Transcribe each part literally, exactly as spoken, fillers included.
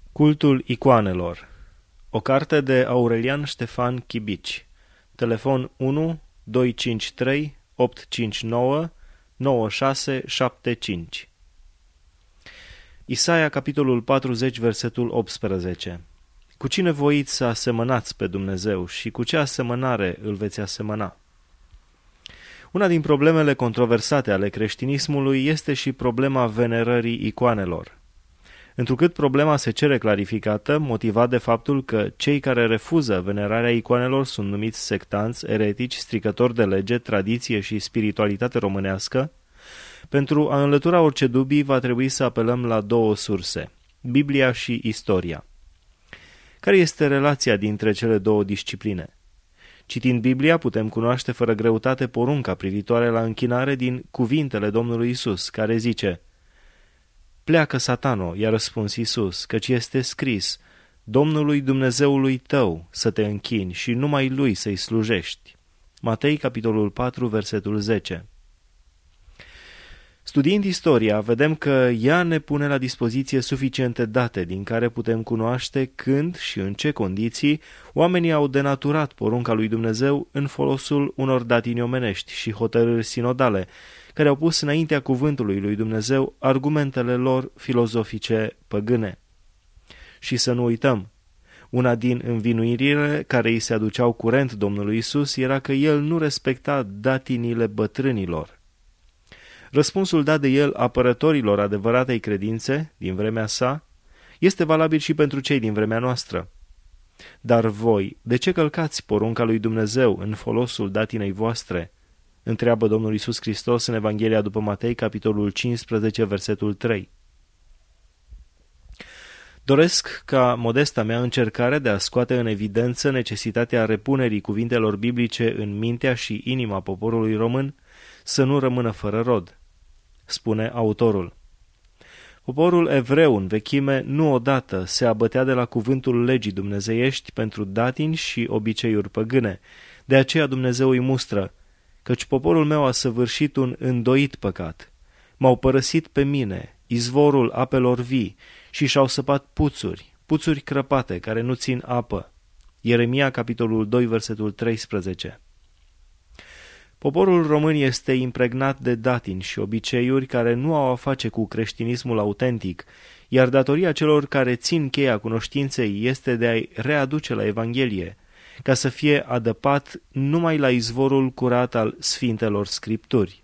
Cultul icoanelor. O carte de Aurelian Ștefan Chibici. Telefon unu doi cinci trei opt cinci nouă nouă șase șapte cinci. Isaia, capitolul patruzeci, versetul optsprezece. Cu cine voiți să asemănați pe Dumnezeu și cu ce asemănare îl veți asemăna? Una din problemele controversate ale creștinismului este și problema venerării icoanelor. Întrucât problema se cere clarificată, motivat de faptul că cei care refuză venerarea icoanelor sunt numiți sectanți, eretici, stricători de lege, tradiție și spiritualitate românească, pentru a înlătura orice dubii va trebui să apelăm la două surse, Biblia și istoria. Care este relația dintre cele două discipline? Citind Biblia, putem cunoaște fără greutate porunca privitoare la închinare din cuvintele Domnului Isus, care zice: Pleacă, Satano, i-a răspuns Isus, căci este scris: Domnului Dumnezeului tău să te închini și numai Lui să-i slujești. Matei, capitolul patru, versetul zece. Studiind istoria, vedem că ea ne pune la dispoziție suficiente date din care putem cunoaște când și în ce condiții oamenii au denaturat porunca lui Dumnezeu în folosul unor datini omenești și hotărâri sinodale, care au pus înaintea cuvântului lui Dumnezeu argumentele lor filozofice păgâne. Și să nu uităm, una din învinuirile care îi se aduceau curent Domnului Isus era că el nu respecta datinile bătrânilor. Răspunsul dat de el apărătorilor adevăratei credințe din vremea sa este valabil și pentru cei din vremea noastră. Dar voi, de ce călcați porunca lui Dumnezeu în folosul datinei voastre? Întreabă Domnul Iisus Hristos în Evanghelia după Matei, capitolul cincisprezece, versetul trei. Doresc ca modesta mea încercare de a scoate în evidență necesitatea repunerii cuvintelor biblice în mintea și inima poporului român să nu rămână fără rod. Spune autorul: Poporul evreu în vechime nu odată se abătea de la cuvântul legii dumnezeiești pentru datini și obiceiuri păgâne. De aceea Dumnezeu îi mustră: căci poporul meu a săvârșit un îndoit păcat. M-au părăsit pe mine, izvorul apelor vii, și și-au săpat puțuri, puțuri crăpate care nu țin apă. Ieremia, capitolul doi, versetul treisprezece. Poporul român este impregnat de datini și obiceiuri care nu au a face cu creștinismul autentic, iar datoria celor care țin cheia cunoștinței este de a-i readuce la Evanghelie, ca să fie adăpat numai la izvorul curat al Sfintelor Scripturi.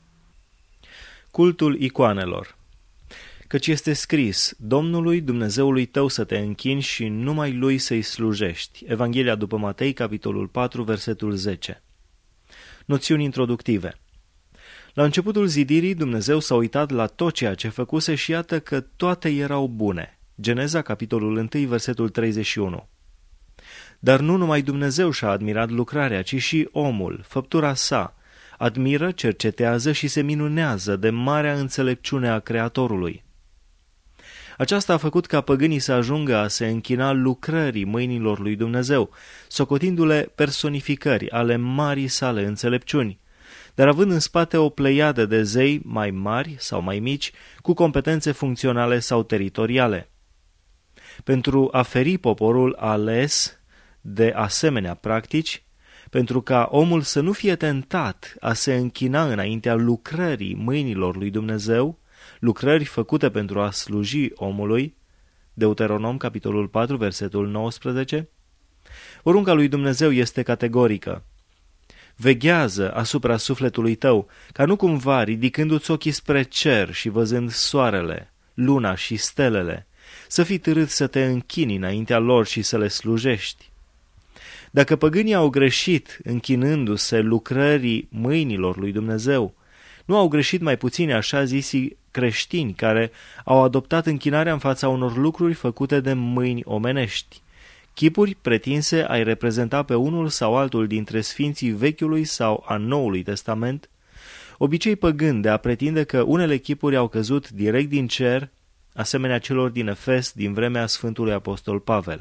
Cultul icoanelor. Căci este scris: Domnului Dumnezeului tău să te închini și numai Lui să-i slujești. Evanghelia după Matei, capitolul patru, versetul zece. Noțiuni introductive. La începutul zidirii, Dumnezeu s-a uitat la tot ceea ce făcuse și iată că toate erau bune. Geneza, capitolul unu, versetul treizeci și unu. Dar nu numai Dumnezeu și-a admirat lucrarea, ci și omul, făptura sa, admiră, cercetează și se minunează de marea înțelepciune a Creatorului. Aceasta a făcut ca păgânii să ajungă a se închina lucrării mâinilor lui Dumnezeu, socotindu-le personificări ale marii sale înțelepciuni, dar având în spate o pleiadă de zei mai mari sau mai mici, cu competențe funcționale sau teritoriale. Pentru a feri poporul ales de asemenea practici, pentru ca omul să nu fie tentat a se închina înaintea lucrării mâinilor lui Dumnezeu, lucrări făcute pentru a sluji omului, Deuteronom, capitolul patru, versetul nouăsprezece, porunca lui Dumnezeu este categorică: veghează asupra sufletului tău, ca nu cumva, ridicându-ți ochii spre cer și văzând soarele, luna și stelele, să fii târât să te închini înaintea lor și să le slujești. Dacă păgânii au greșit închinându-se lucrării mâinilor lui Dumnezeu, nu au greșit mai puțini așa zisii creștini care au adoptat închinarea în fața unor lucruri făcute de mâini omenești, chipuri pretinse ai reprezenta pe unul sau altul dintre sfinții Vechiului sau a Noului Testament, obicei păgân de a pretinde că unele chipuri au căzut direct din cer, asemenea celor din Efes din vremea Sfântului Apostol Pavel.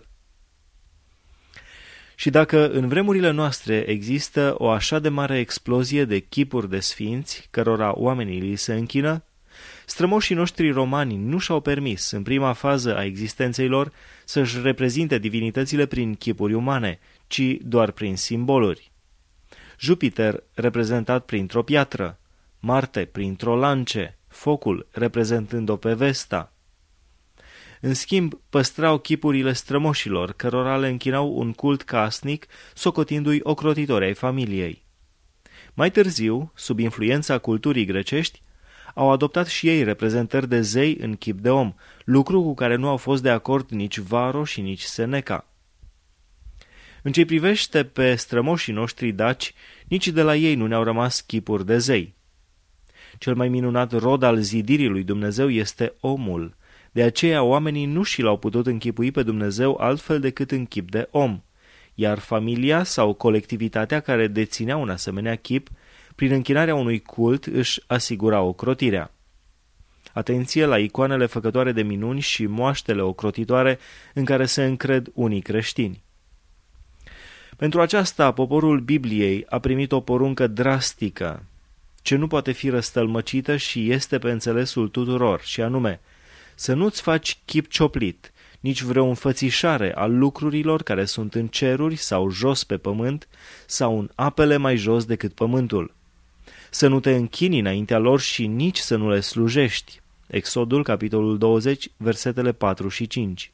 Și dacă în vremurile noastre există o așa de mare explozie de chipuri de sfinți, cărora oamenii li se închină, Strămoșii noștri romani nu și-au permis, în prima fază a existenței lor, să-și reprezinte divinitățile prin chipuri umane, ci doar prin simboluri. Jupiter reprezentat printr-o piatră, Marte printr-o lance, focul reprezentând-o pe Vesta. În schimb, păstrau chipurile strămoșilor, cărora le închinau un cult casnic, socotindu-i ocrotitori ai familiei. Mai târziu, sub influența culturii grecești, au adoptat și ei reprezentări de zei în chip de om, lucru cu care nu au fost de acord nici Varro și nici Seneca. În ce privește pe strămoșii noștri daci, nici de la ei nu ne-au rămas chipuri de zei. Cel mai minunat rod al zidirii lui Dumnezeu este omul, de aceea oamenii nu și l-au putut închipui pe Dumnezeu altfel decât în chip de om, iar familia sau colectivitatea care deținea un asemenea chip, prin închinarea unui cult își asigura ocrotirea. Atenție la icoanele făcătoare de minuni și moaștele ocrotitoare în care se încred unii creștini. Pentru aceasta, poporul Bibliei a primit o poruncă drastică, ce nu poate fi răstălmăcită și este pe înțelesul tuturor, și anume, să nu-ți faci chip cioplit, nici vreo înfățișare al lucrurilor care sunt în ceruri sau jos pe pământ sau în apele mai jos decât pământul. Să nu te închini înaintea lor și nici să nu le slujești. Exodul, capitolul douăzeci, versetele patru și cinci.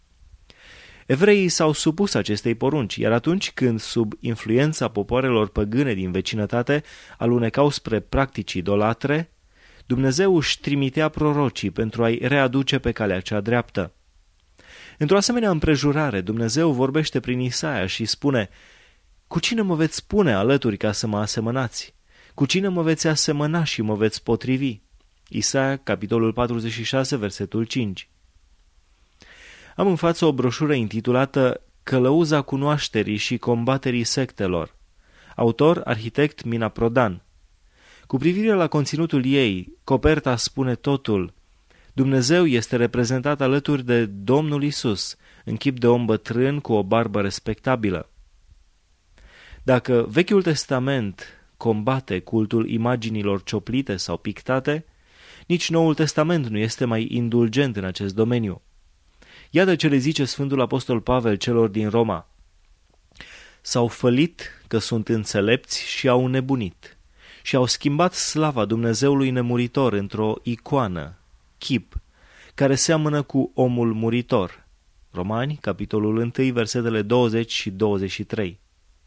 Evreii s-au supus acestei porunci, iar atunci când, sub influența popoarelor păgâne din vecinătate, alunecau spre practici idolatre, Dumnezeu își trimitea prorocii pentru a-i readuce pe calea cea dreaptă. Într-o asemenea împrejurare, Dumnezeu vorbește prin Isaia și spune: cu cine mă veți pune alături ca să mă asemănați? Cu cine mă veți asemăna și mă veți potrivi? Isaia, capitolul patruzeci și șase, versetul cinci. Am în față o broșură intitulată Călăuza cunoașterii și combaterii sectelor. Autor, arhitect Mina Prodan. Cu privire la conținutul ei, coperta spune totul. Dumnezeu este reprezentat alături de Domnul Isus, în chip de om bătrân cu o barbă respectabilă. Dacă Vechiul Testament combate cultul imaginilor cioplite sau pictate, nici Noul Testament nu este mai indulgent în acest domeniu. Iată ce le zice Sfântul Apostol Pavel celor din Roma: s-au fălit că sunt înțelepți și au nebunit și au schimbat slava Dumnezeului nemuritor într-o icoană, chip, care seamănă cu omul muritor. Romani, capitolul unu, versetele douăzeci și douăzeci și trei.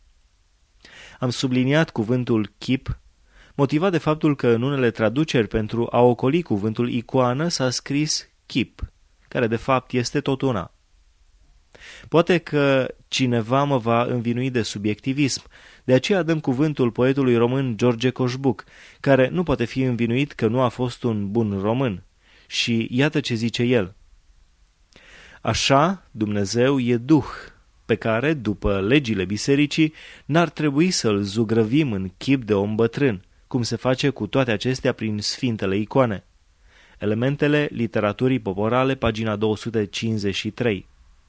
Am subliniat cuvântul chip, motivat de faptul că în unele traduceri pentru a ocoli cuvântul icoană s-a scris chip, care de fapt este tot una. Poate că cineva mă va învinui de subiectivism, de aceea dăm cuvântul poetului român George Coșbuc, care nu poate fi învinuit că nu a fost un bun român. Și iată ce zice el: așa, Dumnezeu e Duh, pe care, după legile bisericii, n-ar trebui să-l zugrăvim în chip de om bătrân, cum se face cu toate acestea prin sfintele icoane. Elementele literaturii poporale, pagina două sute cincizeci și trei.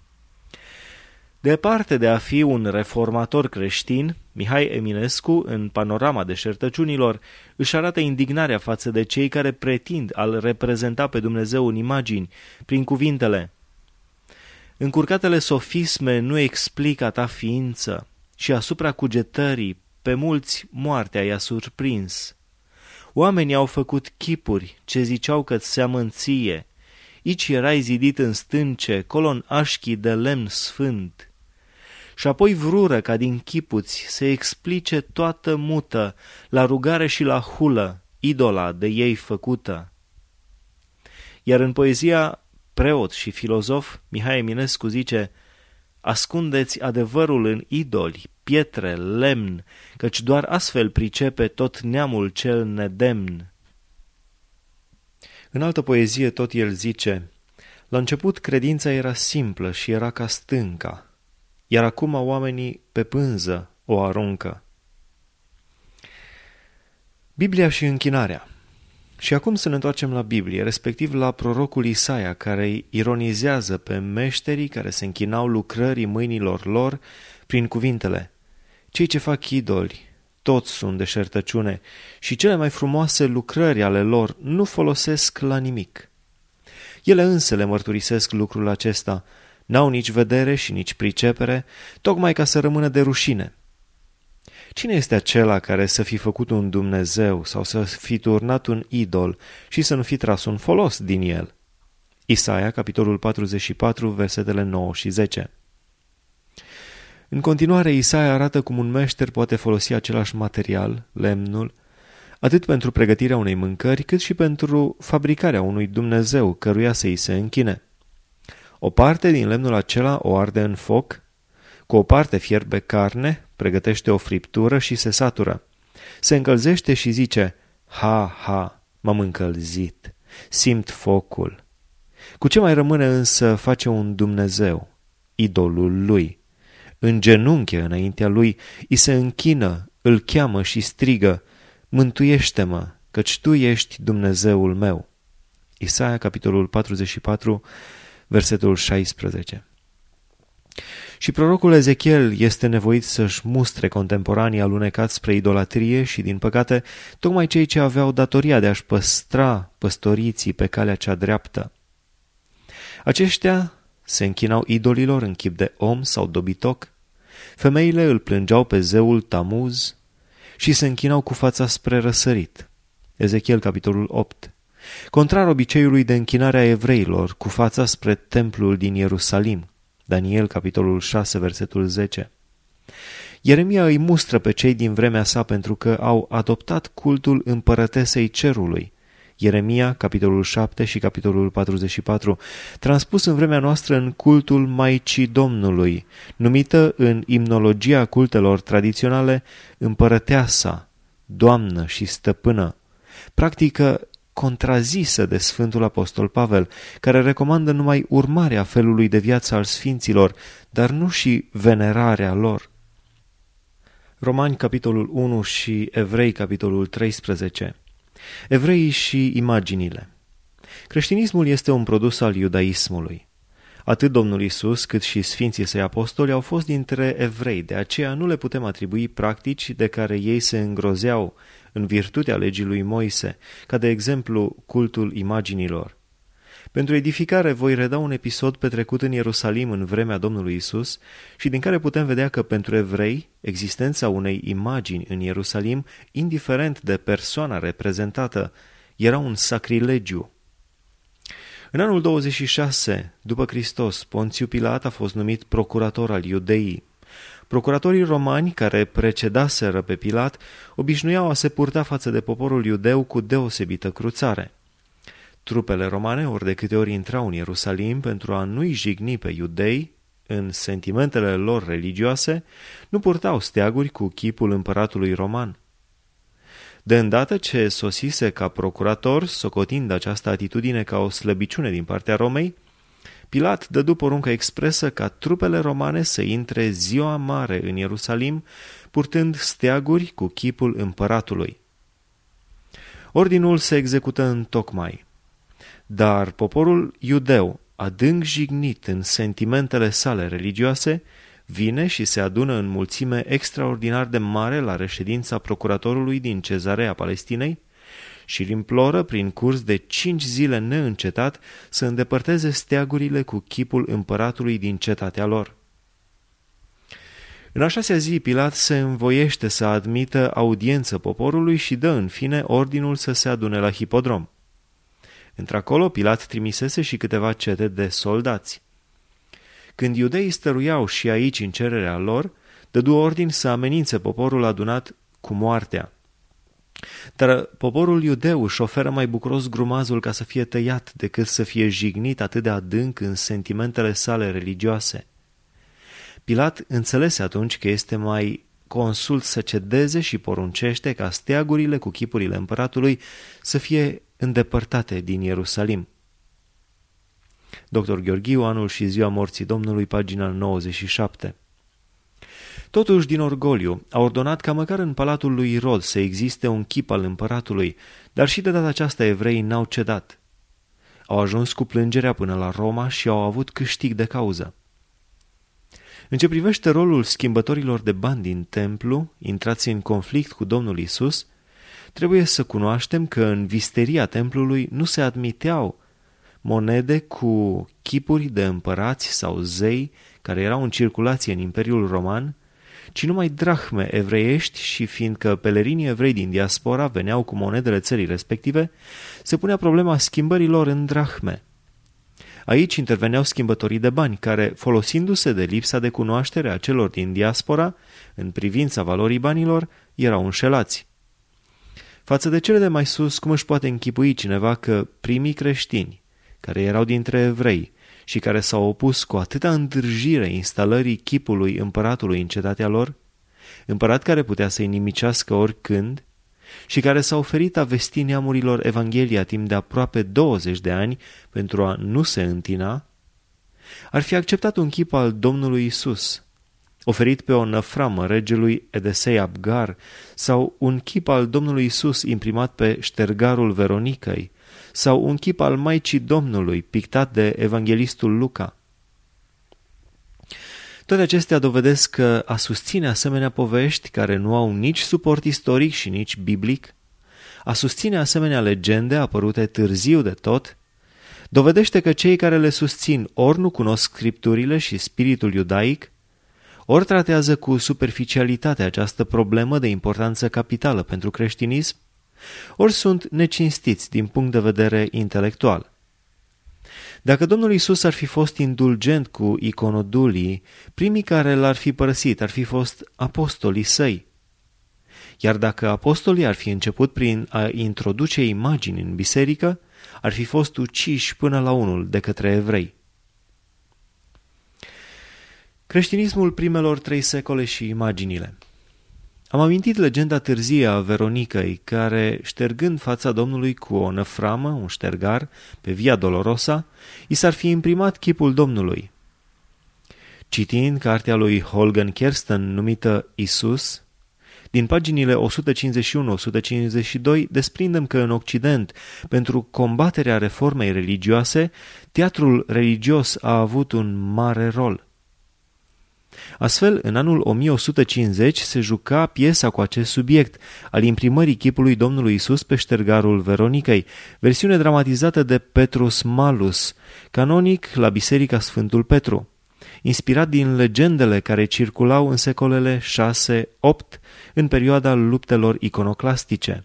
Departe de a fi un reformator creștin, Mihai Eminescu, în Panorama Deșertăciunilor, își arată indignarea față de cei care pretind a-L reprezenta pe Dumnezeu în imagini, prin cuvintele: încurcatele sofisme nu explică a ta ființă și asupra cugetării pe mulți moartea i-a surprins. Oamenii au făcut chipuri ce ziceau că-ți seamăn ție, ici erai zidit în stânce, colon așchii de lemn sfânt. Și apoi vrură ca din chipuți se explice toată mută, la rugare și la hulă, idola de ei făcută. Iar în poezia Preot și filozof, Mihai Eminescu zice: ascundeți adevărul în idoli, pietre, lemn, căci doar astfel pricepe tot neamul cel nedemn. În altă poezie tot el zice: la început credința era simplă și era ca stânca, iar acum oamenii pe pânză o aruncă. Biblia și închinarea. Și acum să ne întoarcem la Biblie, respectiv la prorocul Isaia, care ironizează pe meșterii care se închinau lucrării mâinilor lor prin cuvintele: cei ce fac idoli, toți sunt deșertăciune și cele mai frumoase lucrări ale lor nu folosesc la nimic. Ele însele mărturisesc lucrul acesta, n-au nici vedere și nici pricepere, tocmai ca să rămână de rușine. Cine este acela care să fi făcut un Dumnezeu sau să fi turnat un idol și să nu fi tras un folos din el? Isaia, capitolul patruzeci și patru, versetele nouă și zece. În continuare, Isaia arată cum un meșter poate folosi același material, lemnul, atât pentru pregătirea unei mâncări, cât și pentru fabricarea unui Dumnezeu căruia să îi se închine. O parte din lemnul acela o arde în foc, cu o parte fierbe carne, pregătește o friptură și se satură. Se încălzește și zice, ha, ha, m-am încălzit, simt focul. Cu ce mai rămâne însă face un Dumnezeu, idolul lui. Îngenunche înaintea lui, îi se închină, îl cheamă și strigă, mântuiește-mă, căci tu ești Dumnezeul meu. Isaia, capitolul patruzeci și patru, versetul șaisprezece. Și prorocul Ezechiel este nevoit să-și mustre contemporanii alunecați spre idolatrie și, din păcate, tocmai cei ce aveau datoria de a-și păstra păstoriții pe calea cea dreaptă. Aceștia se închinau idolilor în chip de om sau dobitoc, femeile îl plângeau pe zeul Tamuz și se închinau cu fața spre răsărit. Ezechiel, capitolul opt. Contrar obiceiului de închinare a evreilor, cu fața spre templul din Ierusalim. Daniel, capitolul șase, versetul zece. Ieremia îi mustră pe cei din vremea sa pentru că au adoptat cultul împărătesei cerului. Ieremia, capitolul șapte și capitolul patruzeci și patru, transpus în vremea noastră în cultul Maicii Domnului, numită în imnologia cultelor tradiționale împărăteasa, doamnă și stăpână, practică contrazisă de Sfântul Apostol Pavel, care recomandă numai urmarea felului de viață al sfinților, dar nu și venerarea lor. Romani, capitolul unu și Evrei, capitolul treisprezece. Evreii și imaginile. Creștinismul este un produs al iudaismului. Atât Domnul Iisus cât și sfinții săi apostoli au fost dintre evrei, de aceea nu le putem atribui practici de care ei se îngrozeau în virtutea legii lui Moise, ca de exemplu cultul imaginilor. Pentru edificare voi reda un episod petrecut în Ierusalim în vremea Domnului Isus și din care putem vedea că pentru evrei existența unei imagini în Ierusalim, indiferent de persoana reprezentată, era un sacrilegiu. În anul douăzeci și șase, după Hristos, Ponțiu Pilat a fost numit procurator al Iudeii. Procuratorii romani, care precedaseră pe Pilat, obișnuiau a se purta față de poporul iudeu cu deosebită cruțare. Trupele romane, ori de câte ori intrau în Ierusalim pentru a nu-i jigni pe iudei în sentimentele lor religioase, nu purtau steaguri cu chipul împăratului roman. De îndată ce sosise ca procurator, socotind această atitudine ca o slăbiciune din partea Romei, Pilat dădu poruncă expresă ca trupele romane să intre ziua mare în Ierusalim, purtând steaguri cu chipul împăratului. Ordinul se execută întocmai. Dar poporul iudeu, adânc jignit în sentimentele sale religioase, vine și se adună în mulțime extraordinar de mare la reședința procuratorului din Cezarea Palestinei și îl imploră prin curs de cinci zile neîncetat să îndepărteze steagurile cu chipul împăratului din cetatea lor. În a șasea zi, Pilat se învoiește să admită audiență poporului și dă în fine ordinul să se adune la hipodrom. Într-acolo, Pilat trimisese și câteva cete de soldați. Când iudeii stăruiau și aici în cererea lor, dădu ordin să amenințe poporul adunat cu moartea. Dar poporul iudeu își oferă mai bucuros grumazul ca să fie tăiat decât să fie jignit atât de adânc în sentimentele sale religioase. Pilat înțelese atunci că este mai consult să cedeze și poruncește ca steagurile cu chipurile împăratului să fie îndepărtate din Ierusalim. doctor Gheorghiu, Anul și ziua morții Domnului, pagina nouăzeci și șapte. Totuși, din orgoliu, a ordonat ca măcar în palatul lui Irod să existe un chip al împăratului, dar și de data aceasta evreii n-au cedat. Au ajuns cu plângerea până la Roma și au avut câștig de cauză. În ce privește rolul schimbătorilor de bani din templu, intrați în conflict cu Domnul Isus, trebuie să cunoaștem că în visteria templului nu se admiteau monede cu chipuri de împărați sau zei care erau în circulație în Imperiul Roman, ci numai drahme evreiești și fiindcă pelerinii evrei din diaspora veneau cu monedele țării respective, se punea problema schimbărilor în drahme. Aici interveneau schimbătorii de bani, care, folosindu-se de lipsa de cunoaștere a celor din diaspora, în privința valorii banilor, erau înșelați. Față de cele de mai sus, cum își poate închipui cineva că primii creștini, care erau dintre evrei și care s-au opus cu atâta îndârjire instalării chipului împăratului în cetatea lor, împărat care putea să-i nimicească oricând, și care s-a oferit a vesti neamurilor Evanghelia timp de aproape douăzeci de ani pentru a nu se întina, ar fi acceptat un chip al Domnului Isus, oferit pe o năframă regelui Edesei Abgar, sau un chip al Domnului Isus imprimat pe ștergarul Veronicăi, sau un chip al Maicii Domnului pictat de evanghelistul Luca. Toate acestea dovedesc că a susține asemenea povești care nu au nici suport istoric și nici biblic, a susține asemenea legende apărute târziu de tot, dovedește că cei care le susțin ori nu cunosc scripturile și spiritul iudaic, ori tratează cu superficialitate această problemă de importanță capitală pentru creștinism, ori sunt necinstiți din punct de vedere intelectual. Dacă Domnul Isus ar fi fost indulgent cu iconodulii, primii care l-ar fi părăsit ar fi fost apostolii săi. Iar dacă apostolii ar fi început prin a introduce imagini în biserică, ar fi fost uciși până la unul de către evrei. Creștinismul primelor trei secole și imaginile. Am amintit legenda târzie a Veronicăi, care, ștergând fața Domnului cu o năframă, un ștergar, pe Via Dolorosa, i s-ar fi imprimat chipul Domnului. Citind cartea lui Holgen Kersten numită Isus, din paginile o sută cincizeci și unu - o sută cincizeci și doi desprindem că în Occident, pentru combaterea reformei religioase, teatrul religios a avut un mare rol. Astfel, în anul o mie o sută cincizeci se juca piesa cu acest subiect, al imprimării chipului Domnului Isus pe ștergarul Veronicăi, versiune dramatizată de Petrus Malus, canonic la Biserica Sfântul Petru, inspirat din legendele care circulau în secolele șase opt, în perioada luptelor iconoclastice.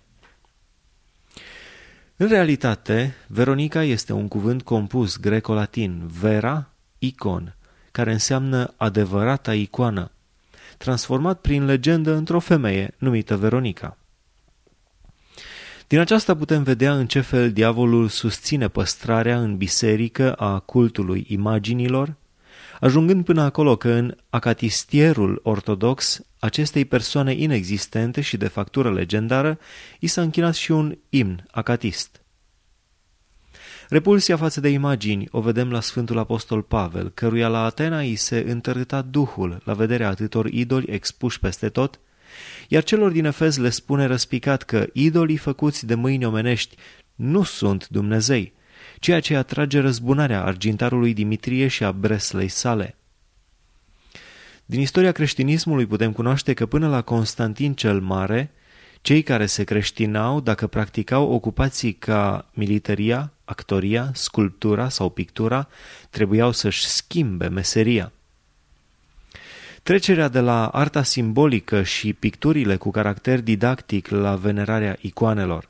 În realitate, Veronica este un cuvânt compus greco-latin, vera, icon, care înseamnă adevărata icoană, transformat prin legendă într-o femeie numită Veronica. Din aceasta putem vedea în ce fel diavolul susține păstrarea în biserică a cultului imaginilor, ajungând până acolo că în acatistierul ortodox acestei persoane inexistente și de factură legendară i s-a închinat și un imn acatist. Repulsia față de imagini o vedem la Sfântul Apostol Pavel, căruia la Atena i se întărâta duhul la vederea atâtor idoli expuși peste tot, iar celor din Efes le spune răspicat că idolii făcuți de mâini omenești nu sunt Dumnezei, ceea ce atrage răzbunarea argintarului Dimitrie și a breslei sale. Din istoria creștinismului putem cunoaște că până la Constantin cel Mare, cei care se creștinau, dacă practicau ocupații ca militaria, actoria, sculptura sau pictura, trebuiau să-și schimbe meseria. Trecerea de la arta simbolică și picturile cu caracter didactic la venerarea icoanelor.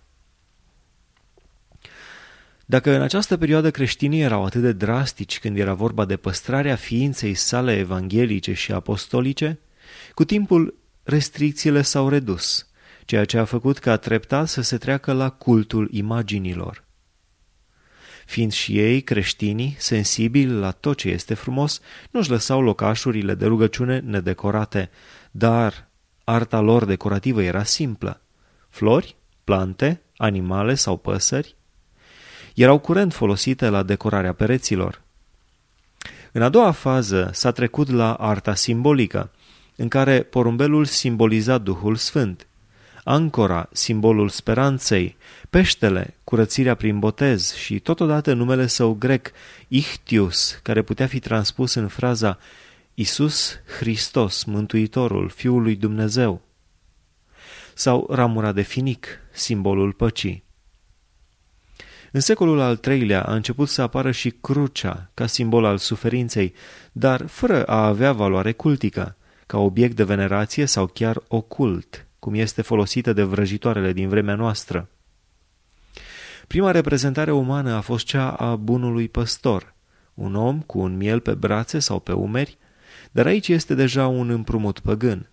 Dacă în această perioadă creștinii erau atât de drastici când era vorba de păstrarea ființei sale evanghelice și apostolice, cu timpul restricțiile s-au redus, ceea ce a făcut ca treptat să se treacă la cultul imaginilor. Fiind și ei, creștinii, sensibili la tot ce este frumos, nu-și lăsau locașurile de rugăciune nedecorate, dar arta lor decorativă era simplă. Flori, plante, animale sau păsări erau curent folosite la decorarea pereților. În a doua fază s-a trecut la arta simbolică, în care porumbelul simboliza Duhul Sfânt, ancora, simbolul speranței, peștele, curățirea prin botez și totodată numele său grec, Ichtius, care putea fi transpus în fraza Iisus Hristos, Mântuitorul, Fiul lui Dumnezeu, sau ramura de finic, simbolul păcii. În secolul al treilea a început să apară și crucea ca simbol al suferinței, dar fără a avea valoare cultică, ca obiect de venerație sau chiar ocult, cum este folosită de vrăjitoarele din vremea noastră. Prima reprezentare umană a fost cea a bunului păstor, un om cu un miel pe brațe sau pe umeri, dar aici este deja un împrumut păgân.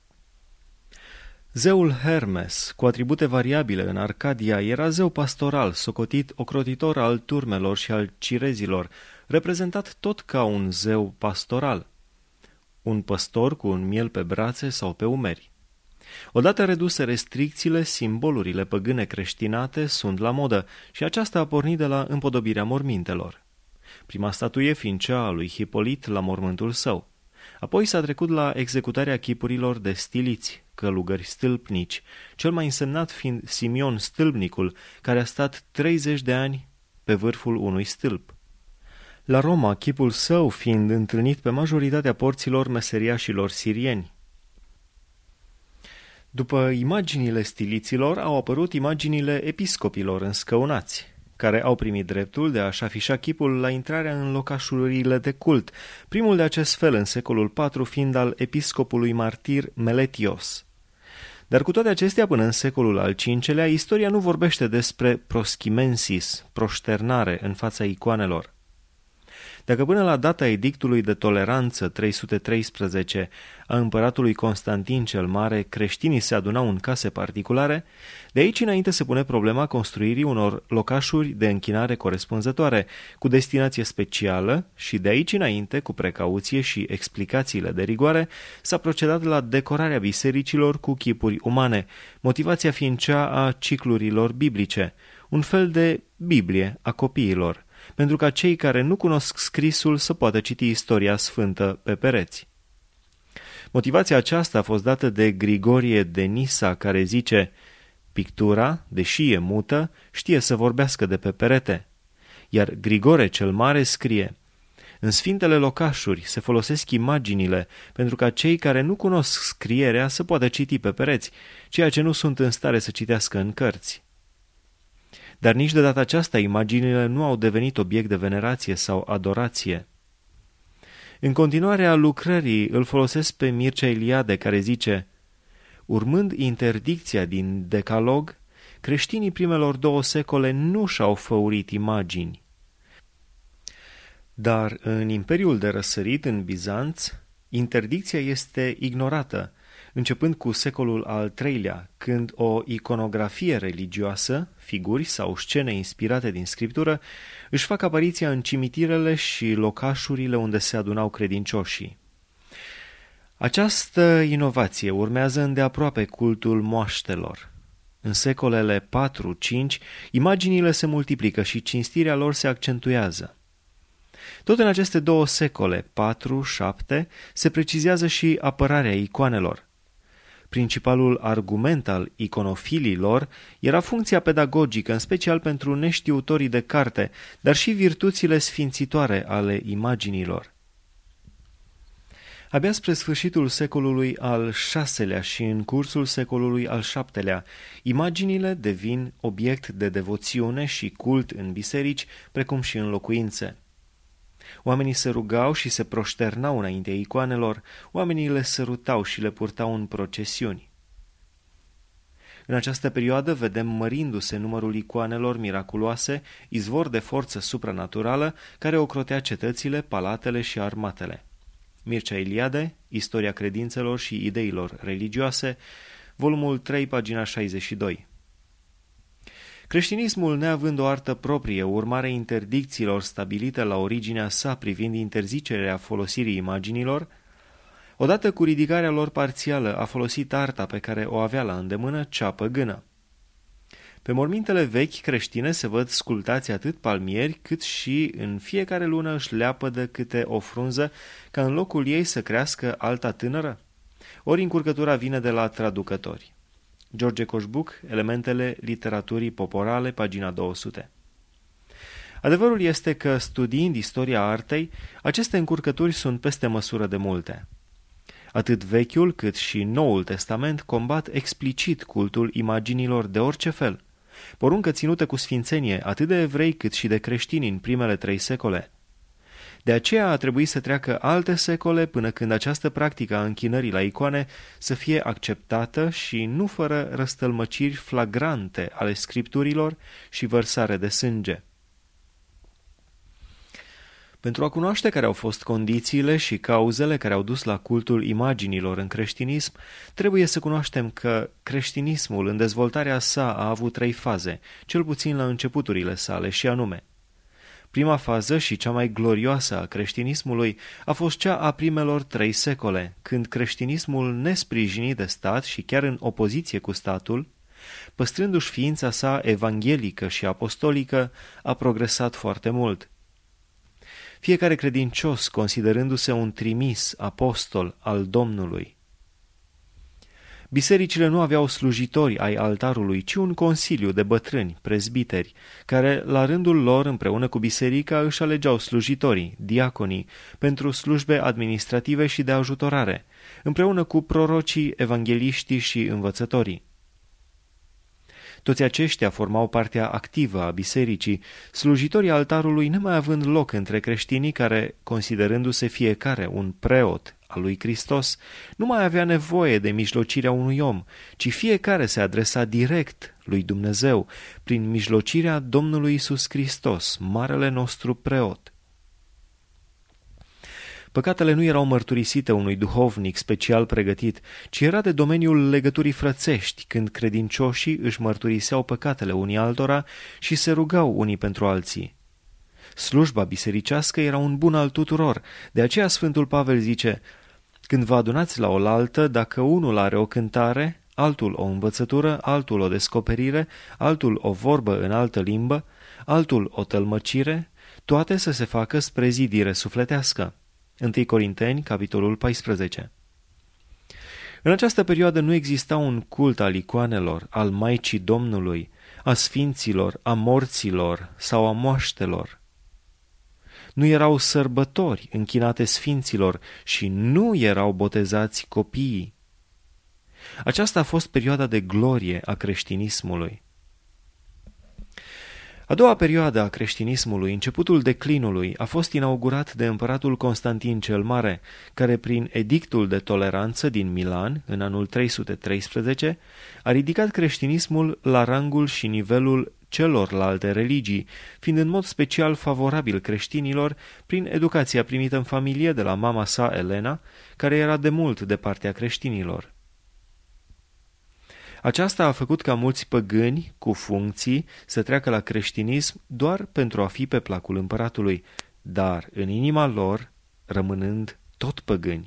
Zeul Hermes, cu atribute variabile în Arcadia, era zeu pastoral, socotit ocrotitor al turmelor și al cirezilor, reprezentat tot ca un zeu pastoral, un păstor cu un miel pe brațe sau pe umeri. Odată reduse restricțiile, simbolurile păgâne creștinate sunt la modă și aceasta a pornit de la împodobirea mormintelor. Prima statuie fiind cea a lui Hipolit la mormântul său. Apoi s-a trecut la executarea chipurilor de stiliți, călugări stâlpnici, cel mai însemnat fiind Simion Stâlpnicul, care a stat treizeci de ani pe vârful unui stâlp. La Roma, chipul său fiind întâlnit pe majoritatea porților meseriașilor sirieni. După imaginile stiliților au apărut imaginile episcopilor înscăunați, care au primit dreptul de a-și afișa chipul la intrarea în locașurile de cult, primul de acest fel în secolul patru fiind al episcopului martir Meletios. Dar cu toate acestea, până în secolul al cincelea, istoria nu vorbește despre proschimensis, proșternare în fața icoanelor. Dacă până la data edictului de toleranță trei sute treisprezece a împăratului Constantin cel Mare creștinii se adunau în case particulare, de aici înainte se pune problema construirii unor locașuri de închinare corespunzătoare, cu destinație specială și de aici înainte, cu precauție și explicațiile de rigoare, s-a procedat la decorarea bisericilor cu chipuri umane, motivația fiind cea a ciclurilor biblice, un fel de Biblie a copiilor, pentru ca cei care nu cunosc scrisul să poată citi istoria sfântă pe pereți. Motivația aceasta a fost dată de Grigorie de Nisa, care zice: pictura, deși e mută, știe să vorbească de pe perete. Iar Grigore cel Mare scrie: în sfintele locașuri se folosesc imaginile pentru ca cei care nu cunosc scrierea să poată citi pe pereți, ceea ce nu sunt în stare să citească în cărți. Dar nici de data aceasta imaginile nu au devenit obiect de venerație sau adorație. În continuarea lucrării îl folosesc pe Mircea Eliade, care zice: urmând interdicția din Decalog, creștinii primelor două secole nu și-au făurit imagini. Dar în Imperiul de Răsărit, în Bizanț, interdicția este ignorată, începând cu secolul al treilea, când o iconografie religioasă, figuri sau scene inspirate din scriptură, își fac apariția în cimitirele și locașurile unde se adunau credincioșii. Această inovație urmează îndeaproape cultul moaștelor. În secolele patru cinci, imaginile se multiplică și cinstirea lor se accentuează. Tot în aceste două secole, patru șapte, se precizează și apărarea icoanelor. Principalul argument al iconofililor era funcția pedagogică, în special pentru neștiutorii de carte, dar și virtuțile sfințitoare ale imaginilor. Abia spre sfârșitul secolului al șaselea și în cursul secolului al șaptelea, imaginile devin obiect de devoțiune și cult în biserici, precum și în locuințe. Oamenii se rugau și se proșternau înaintea icoanelor, oamenii le sărutau și le purtau în procesiuni. În această perioadă vedem mărindu-se numărul icoanelor miraculoase, izvor de forță supranaturală, care ocrotea cetățile, palatele și armatele. Mircea Eliade, Istoria credințelor și ideilor religioase, volumul trei, pagina șaizeci și doi. Creștinismul, neavând o artă proprie, urmare interdicțiilor stabilite la originea sa privind interzicerea folosirii imaginilor, odată cu ridicarea lor parțială a folosit arta pe care o avea la îndemână, cea păgână. Pe mormintele vechi creștine se văd sculptați atât palmieri, cât și în fiecare lună își leapădă câte o frunză, ca în locul ei să crească alta tânără? Ori încurcătura vine de la traducători. George Coșbuc, Elementele literaturii poporale, pagina două sute. Adevărul este că, studiind istoria artei, aceste încurcături sunt peste măsură de multe. Atât Vechiul cât și Noul Testament combat explicit cultul imaginilor de orice fel, poruncă ținută cu sfințenie atât de evrei cât și de creștini în primele trei secole. De aceea a trebuit să treacă alte secole până când această practică a închinării la icoane să fie acceptată și nu fără răstălmăciri flagrante ale scripturilor și vărsare de sânge. Pentru a cunoaște care au fost condițiile și cauzele care au dus la cultul imaginilor în creștinism, trebuie să cunoaștem că creștinismul în dezvoltarea sa a avut trei faze, cel puțin la începuturile sale, și anume: prima fază și cea mai glorioasă a creștinismului a fost cea a primelor trei secole, când creștinismul, nesprijinit de stat și chiar în opoziție cu statul, păstrându-și ființa sa evanghelică și apostolică, a progresat foarte mult. Fiecare credincios considerându-se un trimis apostol al Domnului. Bisericile nu aveau slujitori ai altarului, ci un consiliu de bătrâni, prezbiteri, care la rândul lor împreună cu biserica își alegeau slujitorii, diaconii, pentru slujbe administrative și de ajutorare, împreună cu prorocii, evangheliștii și învățătorii. Toți aceștia formau partea activă a bisericii, slujitorii altarului nemai având loc între creștinii care, considerându-se fiecare un preot al lui Hristos, nu mai avea nevoie de mijlocirea unui om, ci fiecare se adresa direct lui Dumnezeu, prin mijlocirea Domnului Iisus Hristos, marele nostru preot. Păcatele nu erau mărturisite unui duhovnic special pregătit, ci era de domeniul legăturii frățești, când credincioșii își mărturiseau păcatele unii altora și se rugau unii pentru alții. Slujba bisericească era un bun al tuturor, de aceea Sfântul Pavel zice: când vă adunați la oaltă, dacă unul are o cântare, altul o învățătură, altul o descoperire, altul o vorbă în altă limbă, altul o tălmăcire, toate să se facă spre zidire sufletească. întâi Corinteni, capitolul paisprezece. În această perioadă nu exista un cult al icoanelor, al Maicii Domnului, a sfinților, a morților sau a moaștelor. Nu erau sărbători închinate sfinților și nu erau botezați copiii. Aceasta a fost perioada de glorie a creștinismului. A doua perioadă a creștinismului, începutul declinului, a fost inaugurat de împăratul Constantin cel Mare, care prin edictul de toleranță din Milan, în anul trei sute treisprezece, a ridicat creștinismul la rangul și nivelul celorlalte religii, fiind în mod special favorabil creștinilor prin educația primită în familie de la mama sa Elena, care era de mult de partea creștinilor. Aceasta a făcut ca mulți păgâni cu funcții să treacă la creștinism doar pentru a fi pe placul împăratului, dar în inima lor rămânând tot păgâni.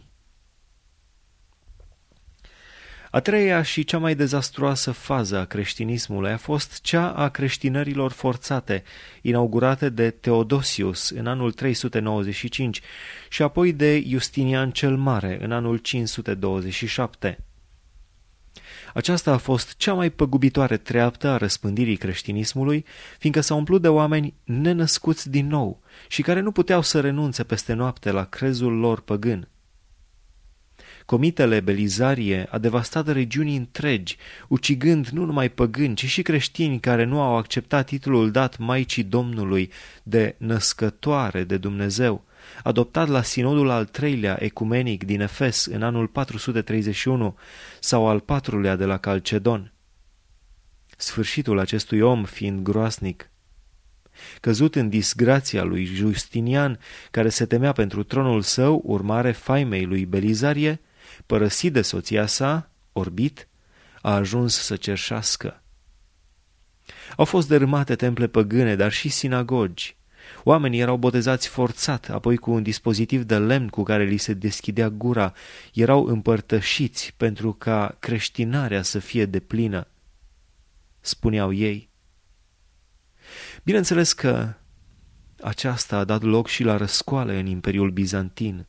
A treia și cea mai dezastruoasă fază a creștinismului a fost cea a creștinărilor forțate, inaugurate de Teodosius în anul trei sute nouăzeci și cinci și apoi de Justinian cel Mare în anul cinci sute douăzeci și șapte. Aceasta a fost cea mai păgubitoare treaptă a răspândirii creștinismului, fiindcă s-a umplut de oameni nenăscuți din nou și care nu puteau să renunțe peste noapte la crezul lor păgân. Comitele Belizarie a devastat regiuni întregi, ucigând nu numai păgâni, ci și creștini care nu au acceptat titlul dat Maicii Domnului de născătoare de Dumnezeu, adoptat la sinodul al treilea ecumenic din Efes în anul patru sute treizeci și unu sau al patrulea de la Calcedon. Sfârșitul acestui om fiind groasnic. Căzut în disgrația lui Justinian, care se temea pentru tronul său, urmare faimei lui Belizarie, părăsit de soția sa, orbit, a ajuns să cerșească. Au fost dărâmate temple păgâne, dar și sinagogi. Oamenii erau botezați forțat, apoi cu un dispozitiv de lemn cu care li se deschidea gura, erau împărtășiți pentru ca creștinarea să fie deplină, spuneau ei. Bineînțeles că aceasta a dat loc și la răscoale în Imperiul Bizantin.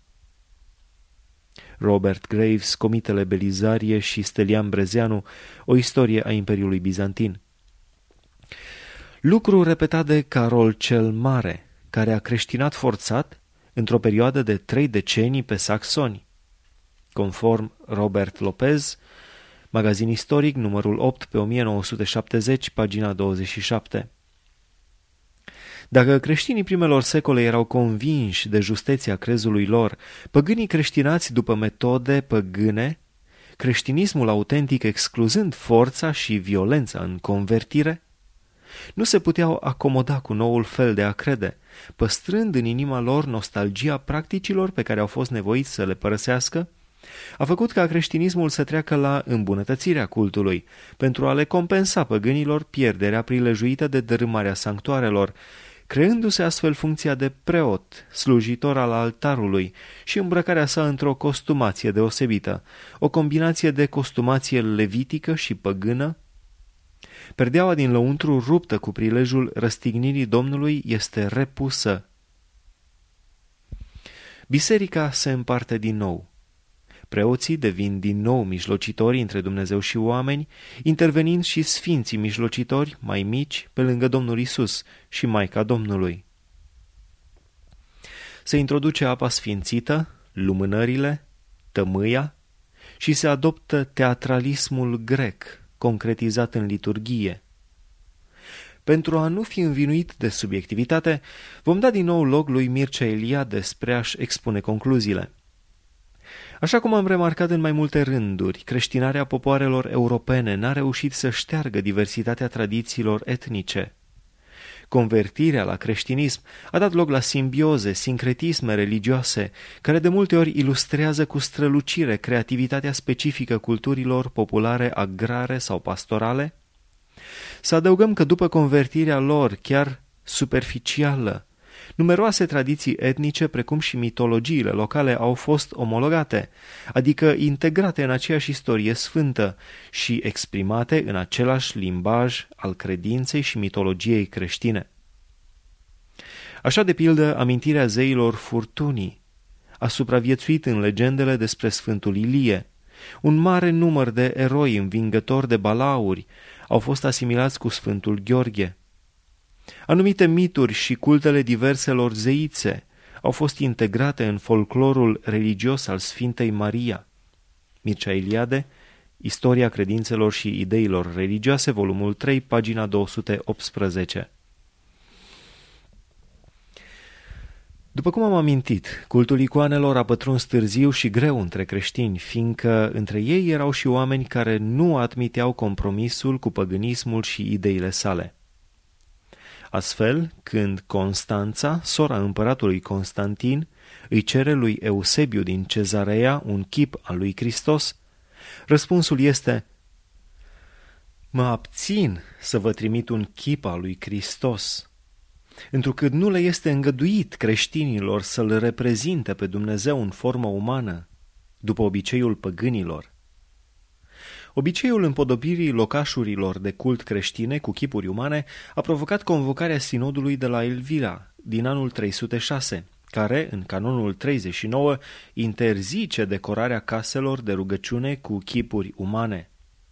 Robert Graves, Comitele Belizarie și Stelian Brezeanu, o istorie a Imperiului Bizantin. Lucru repetat de Carol cel Mare, care a creștinat forțat într-o perioadă de trei decenii pe saxoni. Conform Robert Lopez, Magazin Istoric, numărul opt pe o mie nouă sute șaptezeci, pagina douăzeci și șapte. Dacă creștinii primelor secole erau convinși de justeția crezului lor, păgânii creștinați după metode păgâne, creștinismul autentic excluzând forța și violența în convertire, nu se puteau acomoda cu noul fel de a crede, păstrând în inima lor nostalgia practicilor pe care au fost nevoiți să le părăsească, a făcut ca creștinismul să treacă la îmbunătățirea cultului, pentru a le compensa păgânilor pierderea prilejuită de dărâmarea sanctuarelor, creându-se astfel funcția de preot, slujitor al altarului și îmbrăcarea sa într-o costumație deosebită, o combinație de costumație levitică și păgână. Perdeaua din lăuntru, ruptă cu prilejul răstignirii Domnului, este repusă. Biserica se împarte din nou. Preoții devin din nou mijlocitori între Dumnezeu și oameni, intervenind și sfinții mijlocitori mai mici pe lângă Domnul Isus și Maica Domnului. Se introduce apa sfințită, lumânările, tămâia și se adoptă teatralismul grec, concretizat în liturghie. Pentru a nu fi învinuit de subiectivitate, vom da din nou loc lui Mircea Eliade spre a-și expune concluziile. Așa cum am remarcat în mai multe rânduri, creștinarea popoarelor europene n-a reușit să șteargă diversitatea tradițiilor etnice. Convertirea la creștinism a dat loc la simbioze, sincretisme religioase, care de multe ori ilustrează cu strălucire creativitatea specifică culturilor populare, agrare sau pastorale. Să adăugăm că după convertirea lor, chiar superficială, numeroase tradiții etnice, precum și mitologiile locale, au fost omologate, adică integrate în aceeași istorie sfântă și exprimate în același limbaj al credinței și mitologiei creștine. Așa, de pildă, amintirea zeilor furtunii a supraviețuit în legendele despre Sfântul Ilie. Un mare număr de eroi învingători de balauri au fost asimilați cu Sfântul Gheorghe. Anumite mituri și cultele diverselor zeițe au fost integrate în folclorul religios al Sfintei Maria. Mircea Eliade, Istoria credințelor și ideilor religioase, volumul trei, pagina două sute optsprezece. După cum am amintit, cultul icoanelor a pătruns târziu și greu între creștini, fiindcă între ei erau și oameni care nu admiteau compromisul cu păgânismul și ideile sale. Astfel, când Constanța, sora împăratului Constantin, îi cere lui Eusebiu din Cezarea un chip al lui Hristos, răspunsul este: mă abțin să vă trimit un chip al lui Hristos, întrucât nu le este îngăduit creștinilor să-L reprezinte pe Dumnezeu în formă umană, după obiceiul păgânilor. Obiceiul împodobirii locașurilor de cult creștine cu chipuri umane a provocat convocarea sinodului de la Elvira din anul trei sute șase, care, în canonul treizeci și nouă, interzice decorarea caselor de rugăciune cu chipuri umane.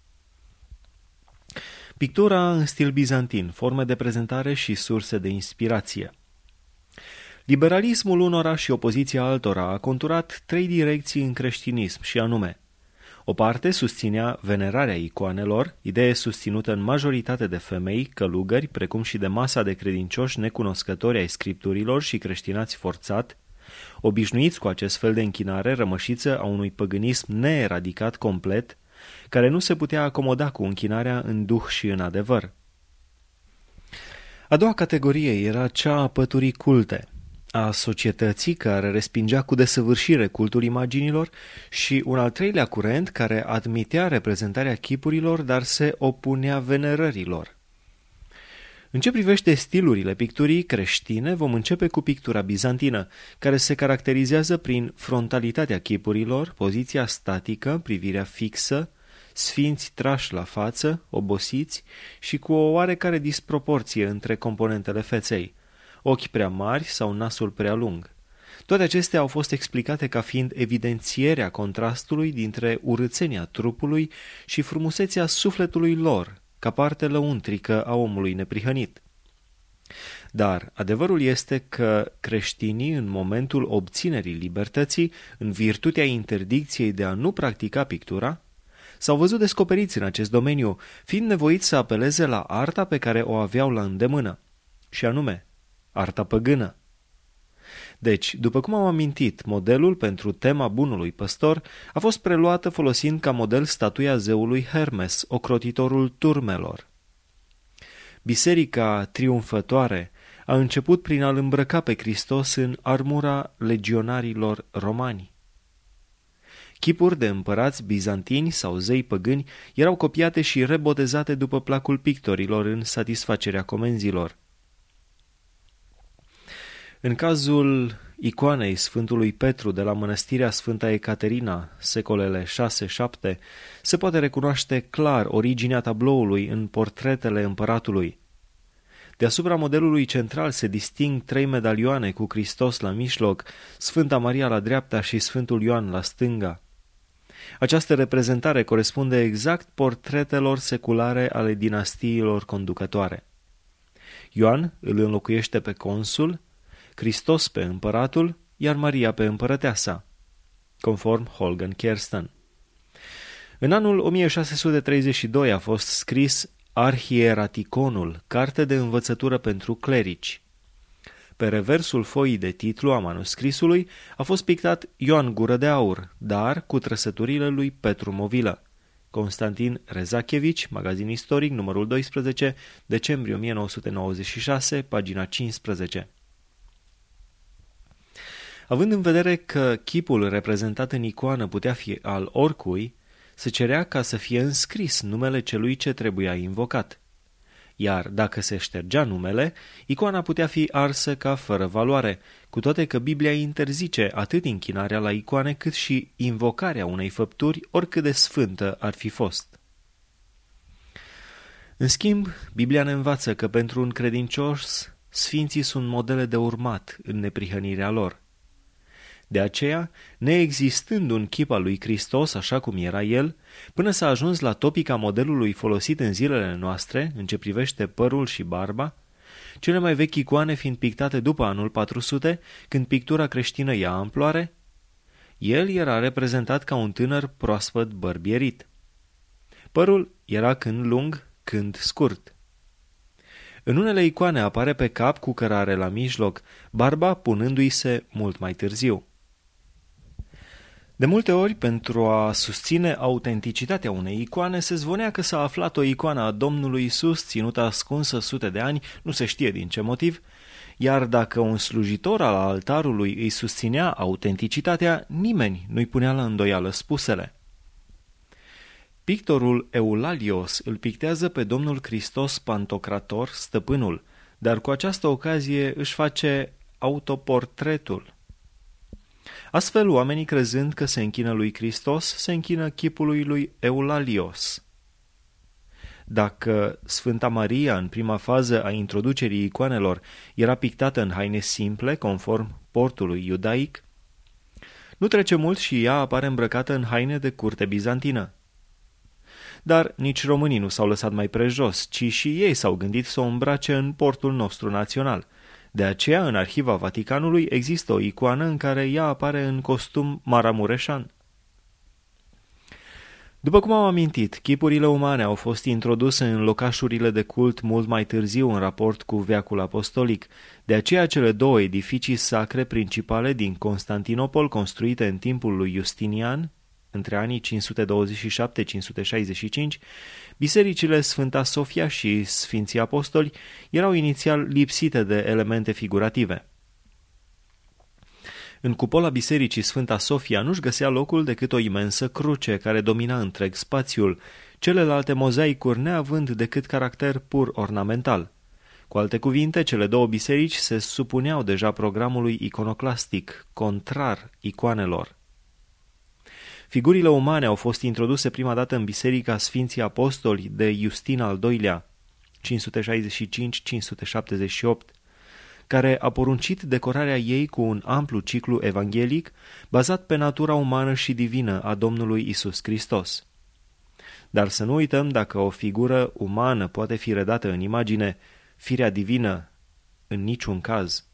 Pictura în stil bizantin, forme de prezentare și surse de inspirație. Liberalismul unora și opoziția altora a conturat trei direcții în creștinism, și anume: o parte susținea venerarea icoanelor, idee susținută în majoritate de femei, călugări, precum și de masa de credincioși necunoscători ai scripturilor și creștinați forțat, obișnuiți cu acest fel de închinare, rămășiță a unui păgânism neeradicat complet, care nu se putea acomoda cu închinarea în duh și în adevăr. A doua categorie era cea a păturii culte, a societății care respingea cu desăvârșire cultul imaginilor, și un al treilea curent care admitea reprezentarea chipurilor, dar se opunea venerărilor. În ce privește stilurile picturii creștine, vom începe cu pictura bizantină, care se caracterizează prin frontalitatea chipurilor, poziția statică, privirea fixă, sfinți trași la față, obosiți și cu o oarecare disproporție între componentele feței, ochi prea mari sau nasul prea lung. Toate acestea au fost explicate ca fiind evidențierea contrastului dintre urâțenia trupului și frumusețea sufletului lor, ca parte lăuntrică a omului neprihănit. Dar adevărul este că creștinii, în momentul obținerii libertății, în virtutea interdicției de a nu practica pictura, s-au văzut descoperiți în acest domeniu, fiind nevoiți să apeleze la arta pe care o aveau la îndemână, și anume, arta păgână. Deci, după cum am amintit, modelul pentru tema bunului păstor a fost preluată folosind ca model statuia zeului Hermes, ocrotitorul turmelor. Biserica triumfătoare a început prin a-L îmbrăca pe Hristos în armura legionarilor romani. Chipuri de împărați bizantini sau zei păgâni erau copiate și rebotezate după placul pictorilor în satisfacerea comenzilor. În cazul icoanei Sfântului Petru de la mănăstirea Sfânta Ecaterina, secolele șase șapte, se poate recunoaște clar originea tabloului în portretele împăratului. Deasupra modelului central se disting trei medalioane cu Hristos la mijloc, Sfânta Maria la dreapta și Sfântul Ioan la stânga. Această reprezentare corespunde exact portretelor seculare ale dinastiilor conducătoare. Ioan îl înlocuiește pe consul, Hristos pe împăratul, iar Maria pe împărăteasa, conform Holgen Kersten. În anul o mie șase sute treizeci și doi a fost scris Arhieraticon, carte de învățătură pentru clerici. Pe reversul foii de titlu a manuscrisului a fost pictat Ioan Gură de Aur, dar cu trăsăturile lui Petru Movilă. Constantin Rezachevici, magazin istoric, numărul doisprezece, decembrie o mie nouă sute nouăzeci și șase, pagina cincisprezece. Având în vedere că chipul reprezentat în icoană putea fi al oricui, se cerea ca să fie înscris numele celui ce trebuia invocat. Iar dacă se ștergea numele, icoana putea fi arsă ca fără valoare, cu toate că Biblia interzice atât închinarea la icoane cât și invocarea unei făpturi, oricât de sfântă ar fi fost. În schimb, Biblia ne învață că pentru un credincios, sfinții sunt modele de urmat în neprihănirea lor. De aceea, neexistând un chip al lui Hristos așa cum era el, până s-a ajuns la topica modelului folosit în zilele noastre, în ce privește părul și barba, cele mai vechi icoane fiind pictate după anul patru sute, când pictura creștină ia amploare, el era reprezentat ca un tânăr proaspăt bărbierit. Părul era când lung, când scurt. În unele icoane apare pe cap cu cărare la mijloc, barba punându-i se mult mai târziu. De multe ori, pentru a susține autenticitatea unei icoane, se zvonea că s-a aflat o icoană a Domnului Isus ținută ascunsă sute de ani, nu se știe din ce motiv, iar dacă un slujitor al altarului îi susținea autenticitatea, nimeni nu-i punea la îndoială spusele. Pictorul Eulalios îl pictează pe Domnul Hristos Pantocrator, stăpânul, dar cu această ocazie își face autoportretul. Astfel, oamenii crezând că se închină lui Hristos, se închină chipului lui Eulalios. Dacă Sfânta Maria, în prima fază a introducerii icoanelor, era pictată în haine simple, conform portului iudaic, nu trece mult și ea apare îmbrăcată în haine de curte bizantină. Dar nici românii nu s-au lăsat mai prejos, ci și ei s-au gândit să o îmbrace în portul nostru național. De aceea, în arhiva Vaticanului există o icoană în care ea apare în costum maramureșan. După cum am amintit, chipurile umane au fost introduse în locașurile de cult mult mai târziu în raport cu veacul apostolic. De aceea, cele două edificii sacre principale din Constantinopol, construite în timpul lui Justinian, între anii cinci sute douăzeci și șapte - cinci sute șaizeci și cinci, bisericile Sfânta Sofia și Sfinții Apostoli erau inițial lipsite de elemente figurative. În cupola bisericii Sfânta Sofia nu-și găsea locul decât o imensă cruce care domina întreg spațiul, celelalte mozaicuri neavând decât caracter pur ornamental. Cu alte cuvinte, cele două biserici se supuneau deja programului iconoclastic, contrar icoanelor. Figurile umane au fost introduse prima dată în Biserica Sfinții Apostoli de Justin al doilea, cinci sute șaizeci și cinci - cinci sute șaptezeci și opt, care a poruncit decorarea ei cu un amplu ciclu evanghelic bazat pe natura umană și divină a Domnului Isus Hristos. Dar să nu uităm, dacă o figură umană poate fi redată în imagine, firea divină în niciun caz.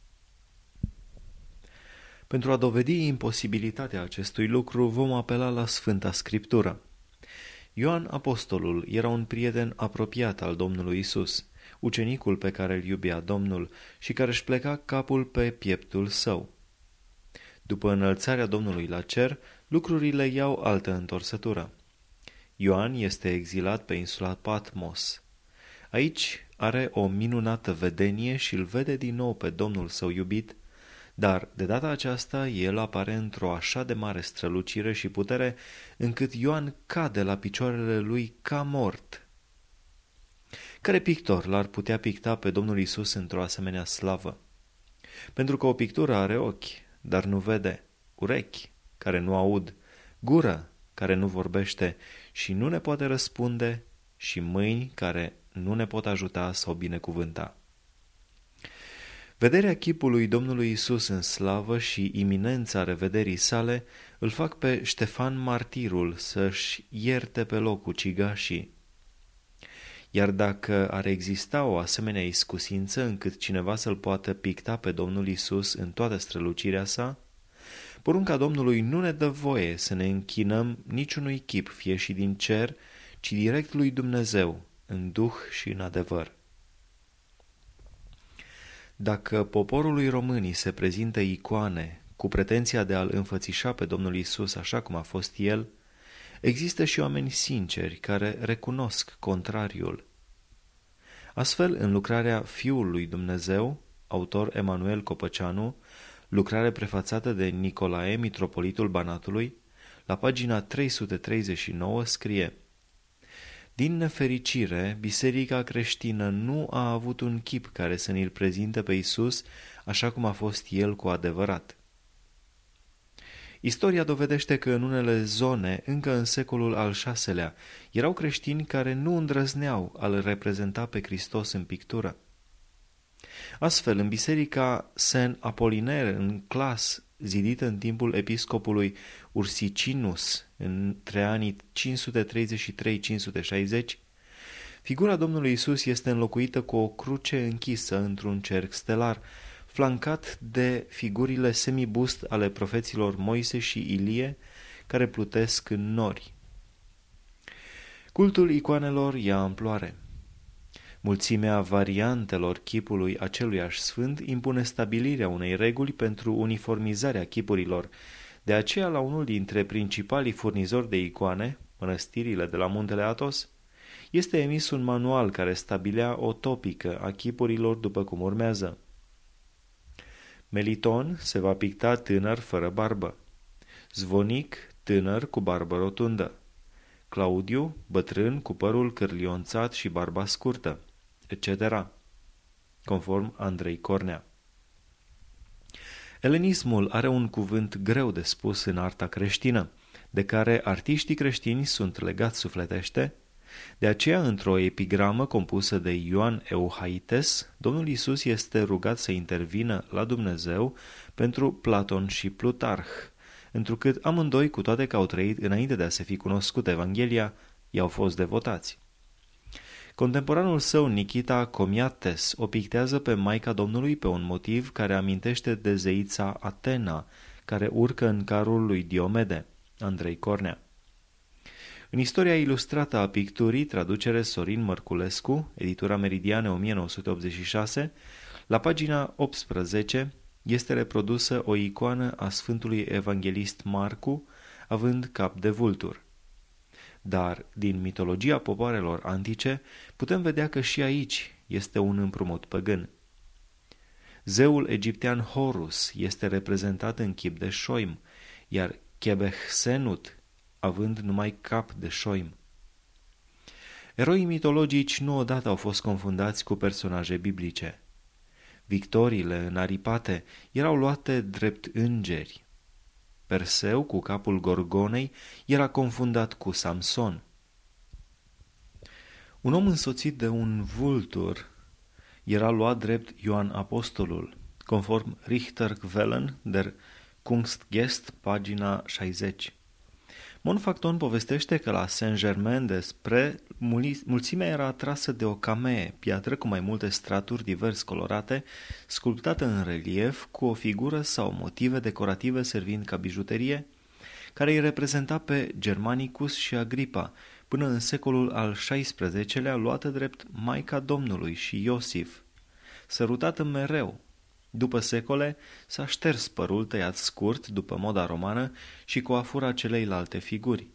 Pentru a dovedi imposibilitatea acestui lucru, vom apela la Sfânta Scriptură. Ioan Apostolul era un prieten apropiat al Domnului Isus, ucenicul pe care îl iubea Domnul și care își pleca capul pe pieptul său. După înălțarea Domnului la cer, lucrurile iau altă întorsătură. Ioan este exilat pe insula Patmos. Aici are o minunată vedenie și îl vede din nou pe Domnul său iubit, dar de data aceasta el apare într-o așa de mare strălucire și putere, încât Ioan cade la picioarele lui ca mort. Care pictor l-ar putea picta pe Domnul Isus într-o asemenea slavă? Pentru că o pictură are ochi, dar nu vede, urechi, care nu aud, gură, care nu vorbește și nu ne poate răspunde, și mâini care nu ne pot ajuta să o binecuvânta. Vederea chipului Domnului Isus în slavă și iminența revederii sale îl fac pe Ștefan martirul să-și ierte pe loc ucigașii. Iar dacă ar exista o asemenea iscusință încât cineva să-l poată picta pe Domnul Isus în toată strălucirea sa, porunca Domnului nu ne dă voie să ne închinăm niciunui chip, fie și din cer, ci direct lui Dumnezeu, în duh și în adevăr. Dacă poporului românii se prezintă icoane cu pretenția de a-L înfățișa pe Domnul Isus așa cum a fost El, există și oameni sinceri care recunosc contrariul. Astfel, în lucrarea Fiul lui Dumnezeu, autor Emanuel Copăceanu, lucrare prefațată de Nicolae, mitropolitul Banatului, la pagina trei sute treizeci și nouă scrie: din nefericire, biserica creștină nu a avut un chip care să ne-l prezinte pe Isus așa cum a fost el cu adevărat. Istoria dovedește că în unele zone, încă în secolul al șaselea, erau creștini care nu îndrăzneau a-L reprezenta pe Hristos în pictură. Astfel, în biserica Saint Apollinaire în Clas, zidită în timpul episcopului Ursicinus între anii cinci sute treizeci și trei - cinci sute șaizeci, figura Domnului Isus este înlocuită cu o cruce închisă într-un cerc stelar, flancat de figurile semibust ale profeților Moise și Ilie, care plutesc în nori. Cultul icoanelor ia amploare. Mulțimea variantelor chipului aceluiași sfânt impune stabilirea unei reguli pentru uniformizarea chipurilor. De aceea, la unul dintre principalii furnizori de icoane, mănăstirile de la muntele Athos, este emis un manual care stabilea o topică a chipurilor după cum urmează. Meliton se va picta tânăr fără barbă, Zvonic tânăr cu barbă rotundă, Claudiu bătrân cu părul cârlionțat și barba scurtă, et cetera, conform Andrei Cornea. Elenismul are un cuvânt greu de spus în arta creștină, de care artiștii creștini sunt legați sufletește. De aceea, într-o epigramă compusă de Ioan Euhaites, Domnul Iisus este rugat să intervină la Dumnezeu pentru Platon și Plutarh, întrucât amândoi, cu toate că au trăit înainte de a se fi cunoscut Evanghelia, i-au fost devotați. Contemporanul său, Nikita Comiates, o pictează pe Maica Domnului pe un motiv care amintește de zeița Atena, care urcă în carul lui Diomede, Andrei Cornea. În istoria ilustrată a picturii, traducere Sorin Mărculescu, editura Meridiane o mie nouă sute optzeci și șase, la pagina optsprezece este reprodusă o icoană a Sfântului Evanghelist Marcu, având cap de vultur. Dar, din mitologia popoarelor antice, putem vedea că și aici este un împrumut păgân. Zeul egiptean Horus este reprezentat în chip de șoim, iar Chebehsenut având numai cap de șoim. Eroii mitologici nu odată au fost confundați cu personaje biblice. Victoriile înaripate erau luate drept îngeri. Perseu, cu capul Gorgonei, era confundat cu Samson. Un om însoțit de un vultur era luat drept Ioan Apostolul, conform Richterquellen der Kunstgest, pagina șaizeci. Monfacton povestește că la Saint-Germain-des-Prés mulțimea era atrasă de o camee, piatră cu mai multe straturi divers colorate, sculptată în relief cu o figură sau motive decorative servind ca bijuterie, care îi reprezenta pe Germanicus și Agripa, până în secolul al șaisprezecelea luată drept Maica Domnului și Iosif. Sărutată mereu, după secole s-a șters părul tăiat scurt după moda romană și coafura celeilalte figuri.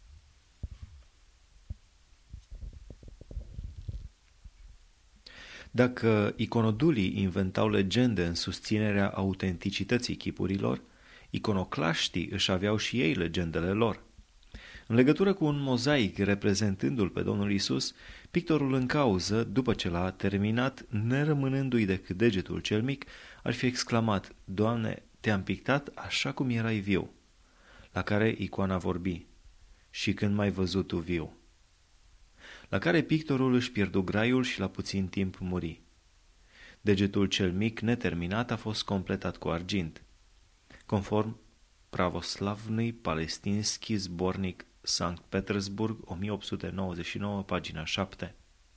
Dacă iconodulii inventau legende în susținerea autenticității chipurilor, iconoclaștii își aveau și ei legendele lor. În legătură cu un mozaic reprezentându-l pe Domnul Isus, pictorul în cauză, după ce l-a terminat, nerămânându-i decât degetul cel mic, ar fi exclamat: Doamne, te-am pictat așa cum erai viu. La care icoana vorbi: și când m-ai văzut tu viu? La care pictorul își pierdu graiul și la puțin timp muri. Degetul cel mic neterminat a fost completat cu argint. Conform Pravoslavnui Palestinski Zbornik Sankt Petersburg, o mie opt sute nouăzeci și nouă, pagina șapte.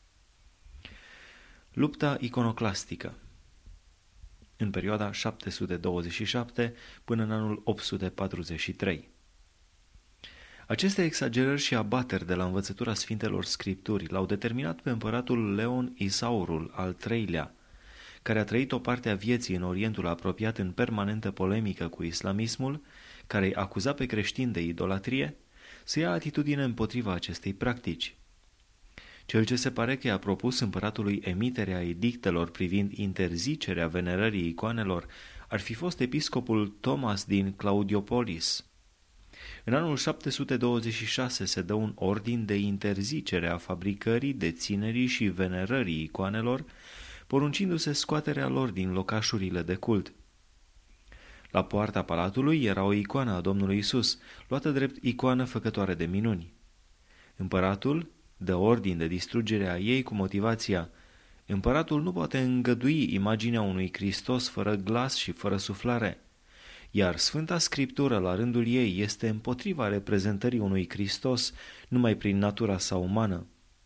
Lupta iconoclastică. În perioada șapte sute douăzeci și șapte până în anul opt sute patruzeci și trei. Aceste exagerări și abateri de la învățătura Sfintelor Scripturi l-au determinat pe împăratul Leon Isaurul al treilea, care a trăit o parte a vieții în Orientul apropiat în permanentă polemică cu islamismul, care îi acuza pe creștini de idolatrie, să ia atitudine împotriva acestei practici. Cel ce se pare că i-a propus împăratului emiterea edictelor privind interzicerea venerării icoanelor ar fi fost episcopul Thomas din Claudiopolis. În anul șapte sute douăzeci și șase se dă un ordin de interzicere a fabricării, deținerii și venerării icoanelor, poruncindu-se scoaterea lor din locașurile de cult. La poarta palatului era o icoană a Domnului Isus, luată drept icoană făcătoare de minuni. Împăratul dă ordin de distrugere a ei cu motivația: împăratul nu poate îngădui imaginea unui Hristos fără glas și fără suflare, iar Sfânta Scriptură la rândul ei este împotriva reprezentării unui Hristos numai prin natura sa umană.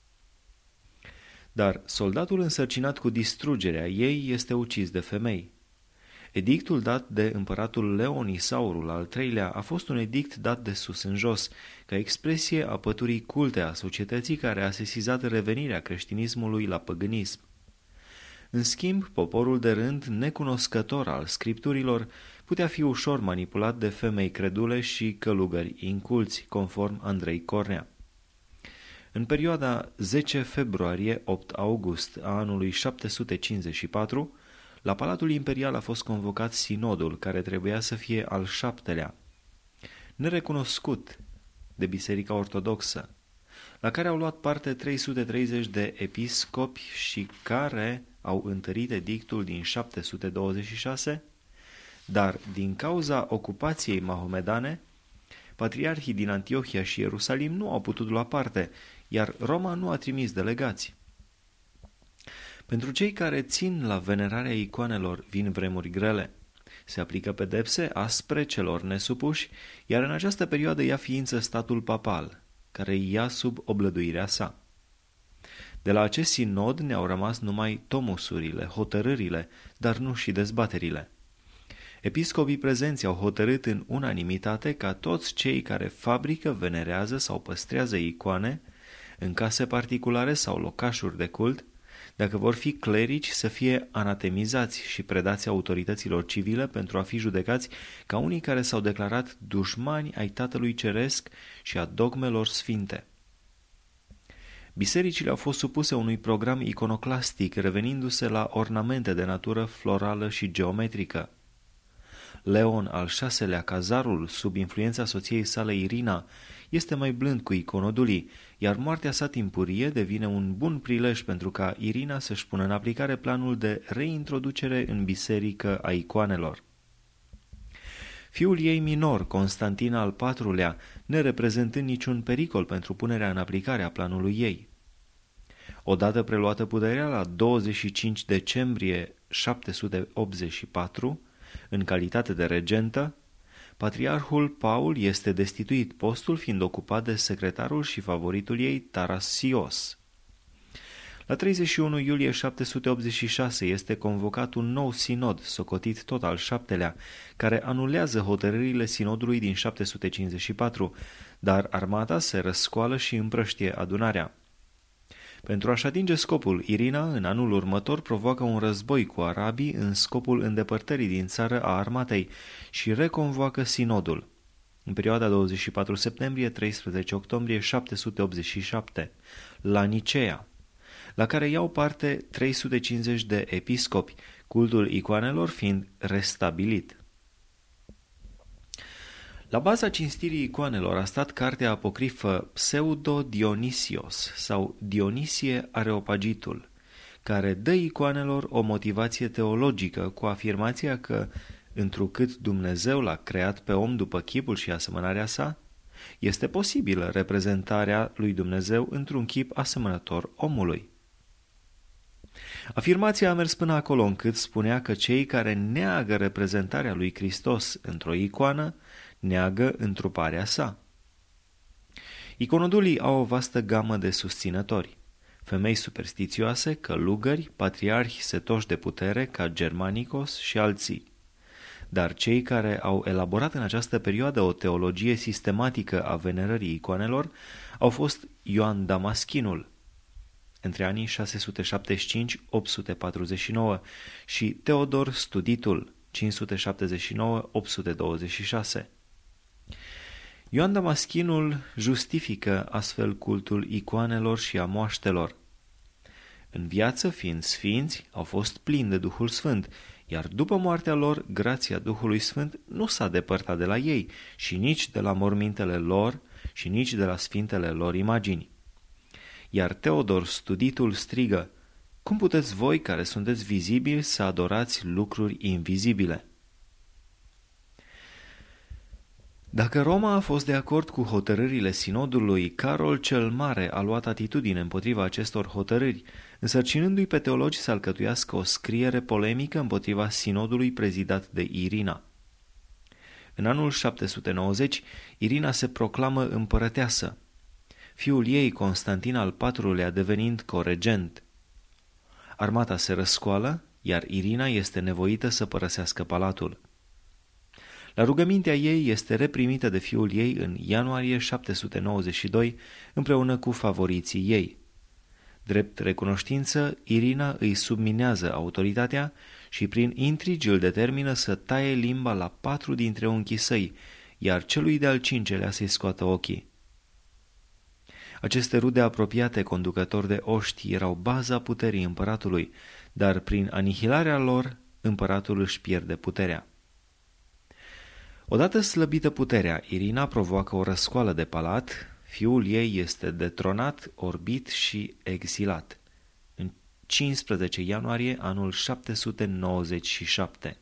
Dar soldatul însărcinat cu distrugerea ei este ucis de femei. Edictul dat de împăratul Leon Isaurul al treilea a fost un edict dat de sus în jos, ca expresie a păturii culte a societății care a sesizat revenirea creștinismului la păgânism. În schimb, poporul de rând, necunoscător al scripturilor, putea fi ușor manipulat de femei credule și călugări inculți, conform Andrei Cornea. În perioada zece februarie - opt august a anului șapte sute cincizeci și patru, la Palatul Imperial a fost convocat sinodul, care trebuia să fie al șaptelea, nerecunoscut de Biserica Ortodoxă, la care au luat parte trei sute treizeci de episcopi și care au întărit edictul din șapte sute douăzeci și șase, dar din cauza ocupației mahomedane, patriarhii din Antiohia și Ierusalim nu au putut lua parte, iar Roma nu a trimis delegați. Pentru cei care țin la venerarea icoanelor vin vremuri grele. Se aplică pedepse aspre celor nesupuși, iar în această perioadă ia ființă statul papal, care îi ia sub oblăduirea sa. De la acest sinod ne-au rămas numai tomusurile, hotărârile, dar nu și dezbaterile. Episcopii prezenți au hotărât în unanimitate ca toți cei care fabrică, venerează sau păstrează icoane, în case particulare sau locașuri de cult, dacă vor fi clerici, să fie anatemizați și predați autorităților civile pentru a fi judecați ca unii care s-au declarat dușmani ai Tatălui Ceresc și a dogmelor sfinte. Bisericile au fost supuse unui program iconoclastic, revenindu-se la ornamente de natură florală și geometrică. Leon al șaselea, cazarul, sub influența soției sale Irina, este mai blând cu iconodulii, iar moartea sa timpurie devine un bun prilej pentru ca Irina să-și pună în aplicare planul de reintroducere în biserică a icoanelor. Fiul ei minor, Constantin al patrulea, nereprezentând niciun pericol pentru punerea în aplicare a planului ei. Odată preluată puterea la douăzeci și cinci decembrie șapte sute optzeci și patru, în calitate de regentă, Patriarhul Paul este destituit, postul fiind ocupat de secretarul și favoritul ei, Tarasios. La treizeci și unu iulie șapte sute optzeci și șase este convocat un nou sinod, socotit tot al șaptelea, care anulează hotărârile sinodului din șapte sute cincizeci și patru, dar armata se răscoală și împrăștie adunarea. Pentru a-și atinge scopul, Irina, în anul următor, provoacă un război cu arabii în scopul îndepărtării din țară a armatei și reconvoacă sinodul. În perioada douăzeci și patru septembrie - treisprezece octombrie șapte sute optzeci și șapte, la Nicea, la care iau parte trei sute cincizeci de episcopi, cultul icoanelor fiind restabilit. La baza cinstirii icoanelor a stat cartea apocrifă Pseudo-Dionisios sau Dionisie Areopagitul, care dă icoanelor o motivație teologică cu afirmația că, întrucât Dumnezeu l-a creat pe om după chipul și asemănarea sa, este posibilă reprezentarea lui Dumnezeu într-un chip asemănător omului. Afirmația a mers până acolo încât spunea că cei care neagă reprezentarea lui Hristos într-o icoană neagă întruparea sa. Iconodulii au o vastă gamă de susținători, femei superstițioase, călugări, patriarhi setoși de putere ca Germanicos și alții. Dar cei care au elaborat în această perioadă o teologie sistematică a venerării icoanelor au fost Ioan Damaschinul, între anii șase sute șaptezeci și cinci - opt sute patruzeci și nouă, și Teodor Studitul, cinci sute șaptezeci și nouă - opt sute douăzeci și șase. Ioan Damaschinul justifică astfel cultul icoanelor și a moaștelor. În viață, fiind sfinți, au fost plini de Duhul Sfânt, iar după moartea lor, grația Duhului Sfânt nu s-a depărtat de la ei și nici de la mormintele lor și nici de la sfintele lor imagini. Iar Teodor Studitul strigă: cum puteți voi, care sunteți vizibili, să adorați lucruri invizibile? Dacă Roma a fost de acord cu hotărârile sinodului, Carol cel Mare a luat atitudine împotriva acestor hotărâri, însărcinându-i pe teologi să alcătuiască o scriere polemică împotriva sinodului prezidat de Irina. În anul șapte sute nouăzeci, Irina se proclamă împărăteasă, fiul ei, Constantin al patrulea, devenind coregent. Armata se răscoală, iar Irina este nevoită să părăsească palatul. La rugămintea ei este reprimită de fiul ei în ianuarie șapte sute nouăzeci și doi împreună cu favoriții ei. Drept recunoștință, Irina îi subminează autoritatea și prin intrigi îl determină să taie limba la patru dintre unchii săi, iar celui de-al cincelea să-i scoată ochii. Aceste rude apropiate conducători de oști erau baza puterii împăratului, dar prin anihilarea lor împăratul își pierde puterea. Odată slăbită puterea, Irina provoacă o răscoală de palat, fiul ei este detronat, orbit și exilat în cincisprezece ianuarie anul șapte sute nouăzeci și șapte.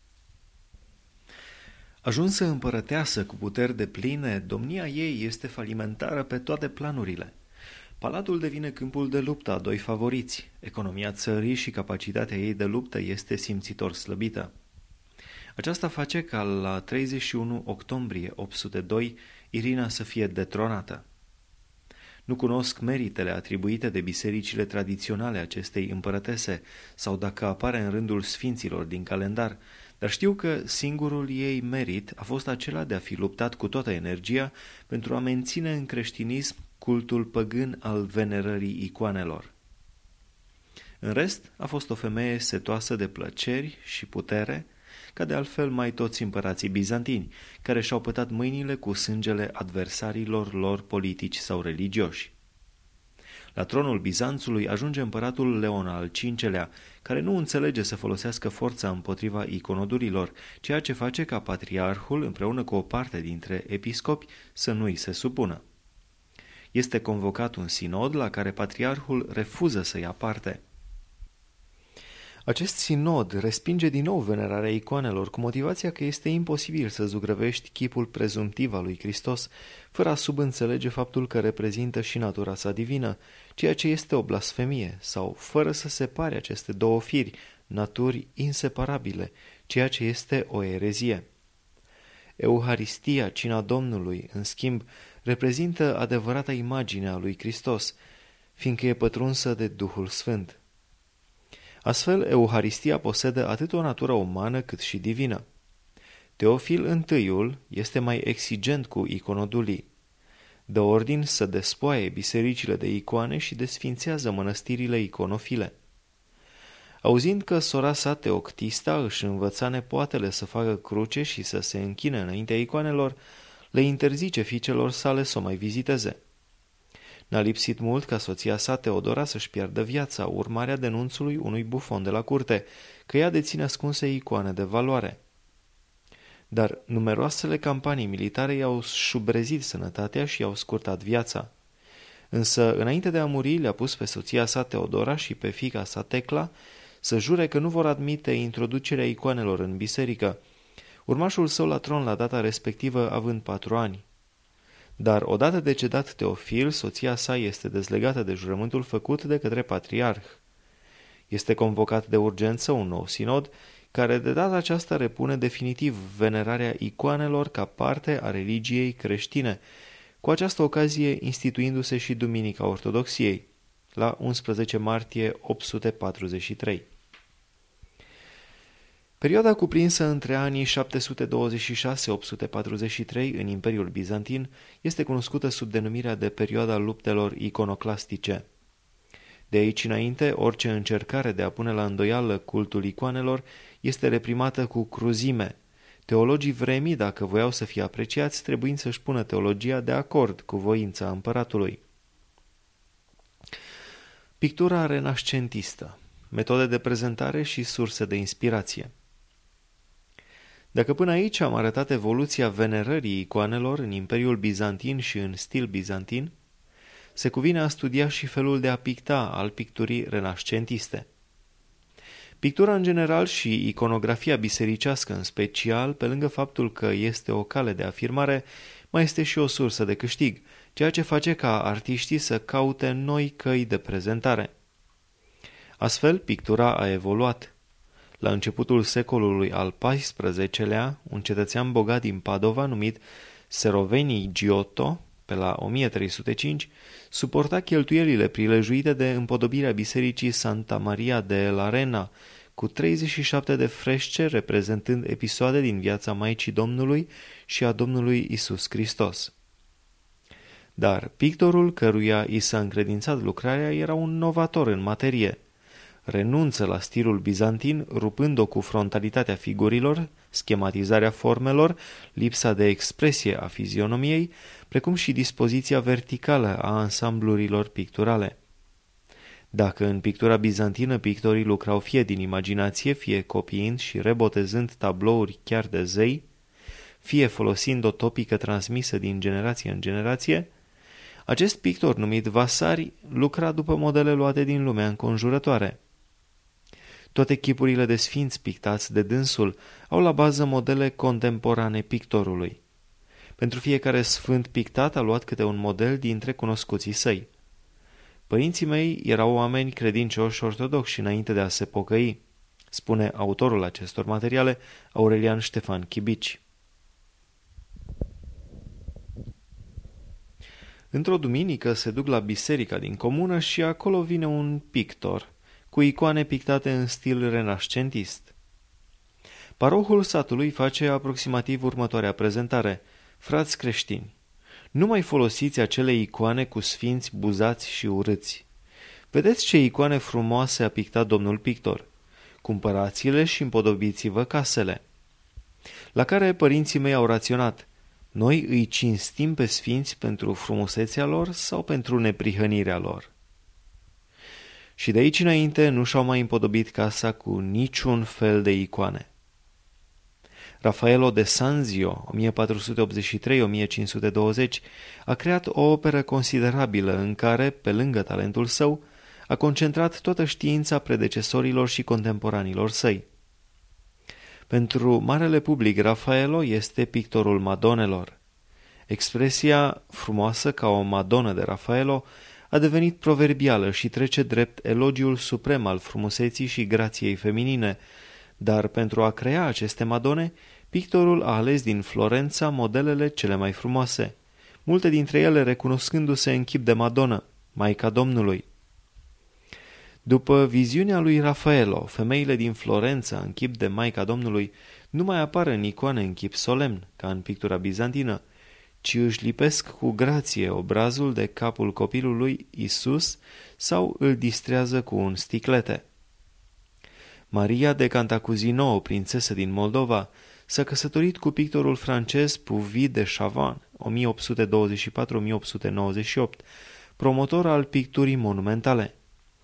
Ajunsă împărăteasă cu puteri depline, domnia ei este falimentară pe toate planurile. Palatul devine câmpul de luptă a doi favoriți, economia țării și capacitatea ei de luptă este simțitor slăbită. Aceasta face ca la treizeci și unu octombrie opt sute doi Irina să fie detronată. Nu cunosc meritele atribuite de bisericile tradiționale acestei împărătese sau dacă apare în rândul sfinților din calendar, dar știu că singurul ei merit a fost acela de a fi luptat cu toată energia pentru a menține în creștinism cultul păgân al venerării icoanelor. În rest, a fost o femeie setoasă de plăceri și putere, ca de altfel mai toți împărații bizantini, care și-au pătat mâinile cu sângele adversarilor lor politici sau religioși. La tronul Bizanțului ajunge împăratul Leon al cincelea, care nu înțelege să folosească forța împotriva iconodurilor, ceea ce face ca patriarhul, împreună cu o parte dintre episcopi, să nu-i se supună. Este convocat un sinod la care patriarhul refuză să ia parte. Acest sinod respinge din nou venerarea icoanelor cu motivația că este imposibil să zugrăvești chipul prezumtiv al lui Hristos fără a subînțelege faptul că reprezintă și natura sa divină, ceea ce este o blasfemie, sau fără să separe aceste două firi, naturi inseparabile, ceea ce este o erezie. Euharistia, cina Domnului, în schimb, reprezintă adevărata imagine a lui Hristos, fiindcă e pătrunsă de Duhul Sfânt. Astfel, Euharistia posedă atât o natură umană cât și divină. Teofil întâiul este mai exigent cu iconodulii. Dă ordin să despoaie bisericile de icoane și desfințează mănăstirile iconofile. Auzind că sora sa Teoctista își învăța nepoatele să facă cruce și să se închine înaintea icoanelor, le interzice fiicelor sale să o mai viziteze. N-a lipsit mult ca soția sa Teodora să-și piardă viața, urmarea denunțului unui bufon de la curte, că ea deține ascunse icoane de valoare. Dar numeroasele campanii militare i-au șubrezit sănătatea și i-au scurtat viața. Însă, înainte de a muri, le-a pus pe soția sa Teodora și pe fiica sa Tecla să jure că nu vor admite introducerea icoanelor în biserică, urmașul său la tron la data respectivă având patru ani. Dar odată decedat Teofil, soția sa este dezlegată de jurământul făcut de către patriarh. Este convocat de urgență un nou sinod, care de data aceasta repune definitiv venerarea icoanelor ca parte a religiei creștine, cu această ocazie instituindu-se și Duminica Ortodoxiei, la unsprezece martie opt sute patruzeci și trei. Perioada cuprinsă între anii șapte sute douăzeci și șase - opt sute patruzeci și trei în Imperiul Bizantin este cunoscută sub denumirea de perioada luptelor iconoclastice. De aici înainte, orice încercare de a pune la îndoială cultul icoanelor este reprimată cu cruzime. Teologii vremii, dacă voiau să fie apreciați, trebuind să-și pună teologia de acord cu voința împăratului. Pictura renascentistă, metode de prezentare și surse de inspirație. Dacă până aici am arătat evoluția venerării icoanelor în Imperiul Bizantin și în stil bizantin, se cuvine a studia și felul de a picta al picturii renascentiste. Pictura în general și iconografia bisericească în special, pe lângă faptul că este o cale de afirmare, mai este și o sursă de câștig, ceea ce face ca artiștii să caute noi căi de prezentare. Astfel, pictura a evoluat. La începutul secolului al paisprezecelea, un cetățean bogat din Padova, numit Seroveni Giotto, pe la o mie trei sute cinci, suporta cheltuielile prilejuite de împodobirea bisericii Santa Maria de Larena, cu treizeci și șapte de fresce reprezentând episoade din viața Maicii Domnului și a Domnului Isus Hristos. Dar pictorul căruia i s-a încredințat lucrarea era un novator în materie. Renunță la stilul bizantin, rupând-o cu frontalitatea figurilor, schematizarea formelor, lipsa de expresie a fizionomiei, precum și dispoziția verticală a ansamblurilor picturale. Dacă în pictura bizantină pictorii lucrau fie din imaginație, fie copiind și rebotezând tablouri chiar de zei, fie folosind o topică transmisă din generație în generație, acest pictor numit Vasari lucra după modele luate din lumea înconjurătoare. Toate chipurile de sfinți pictați de dânsul au la bază modele contemporane pictorului. Pentru fiecare sfânt pictat a luat câte un model dintre cunoscuții săi. Părinții mei erau oameni credincioși ortodoxi înainte de a se pocăi, spune autorul acestor materiale, Aurelian Ștefan Chibici. Într-o duminică se duc la biserica din comună și acolo vine un pictor, cu icoane pictate în stil renascentist. Parohul satului face aproximativ următoarea prezentare: frați creștini, nu mai folosiți acele icoane cu sfinți buzați și urâți. Vedeți ce icoane frumoase a pictat domnul pictor. Cumpărați-le și împodobiți-vă casele. La care părinții mei au raționat: noi îi cinstim pe sfinți pentru frumusețea lor sau pentru neprihănirea lor? Și de aici înainte nu și-au mai împodobit casa cu niciun fel de icoane. Raffaello de Sanzio, o mie patru sute optzeci și trei - o mie cinci sute douăzeci, a creat o operă considerabilă în care, pe lângă talentul său, a concentrat toată știința predecesorilor și contemporanilor săi. Pentru marele public, Raffaello este pictorul Madonelor. Expresia frumoasă ca o Madonă de Raffaello a devenit proverbială și trece drept elogiul suprem al frumuseții și grației feminine, dar pentru a crea aceste Madone, Pictorul a ales din Florența modelele cele mai frumoase, multe dintre ele recunoscându-se în chip de Madonna, Maica Domnului. După viziunea lui Raffaello, femeile din Florența în chip de Maica Domnului nu mai apar în icoane în chip solemn, ca în pictura bizantină, ci își lipesc cu grație obrazul de capul copilului Isus sau îl distrează cu un sticlete. Maria de Cantacuzino, o prințesă din Moldova, s-a căsătorit cu pictorul francez Puvis de Chavannes, o mie opt sute douăzeci și patru - o mie opt sute nouăzeci și opt, promotor al picturii monumentale.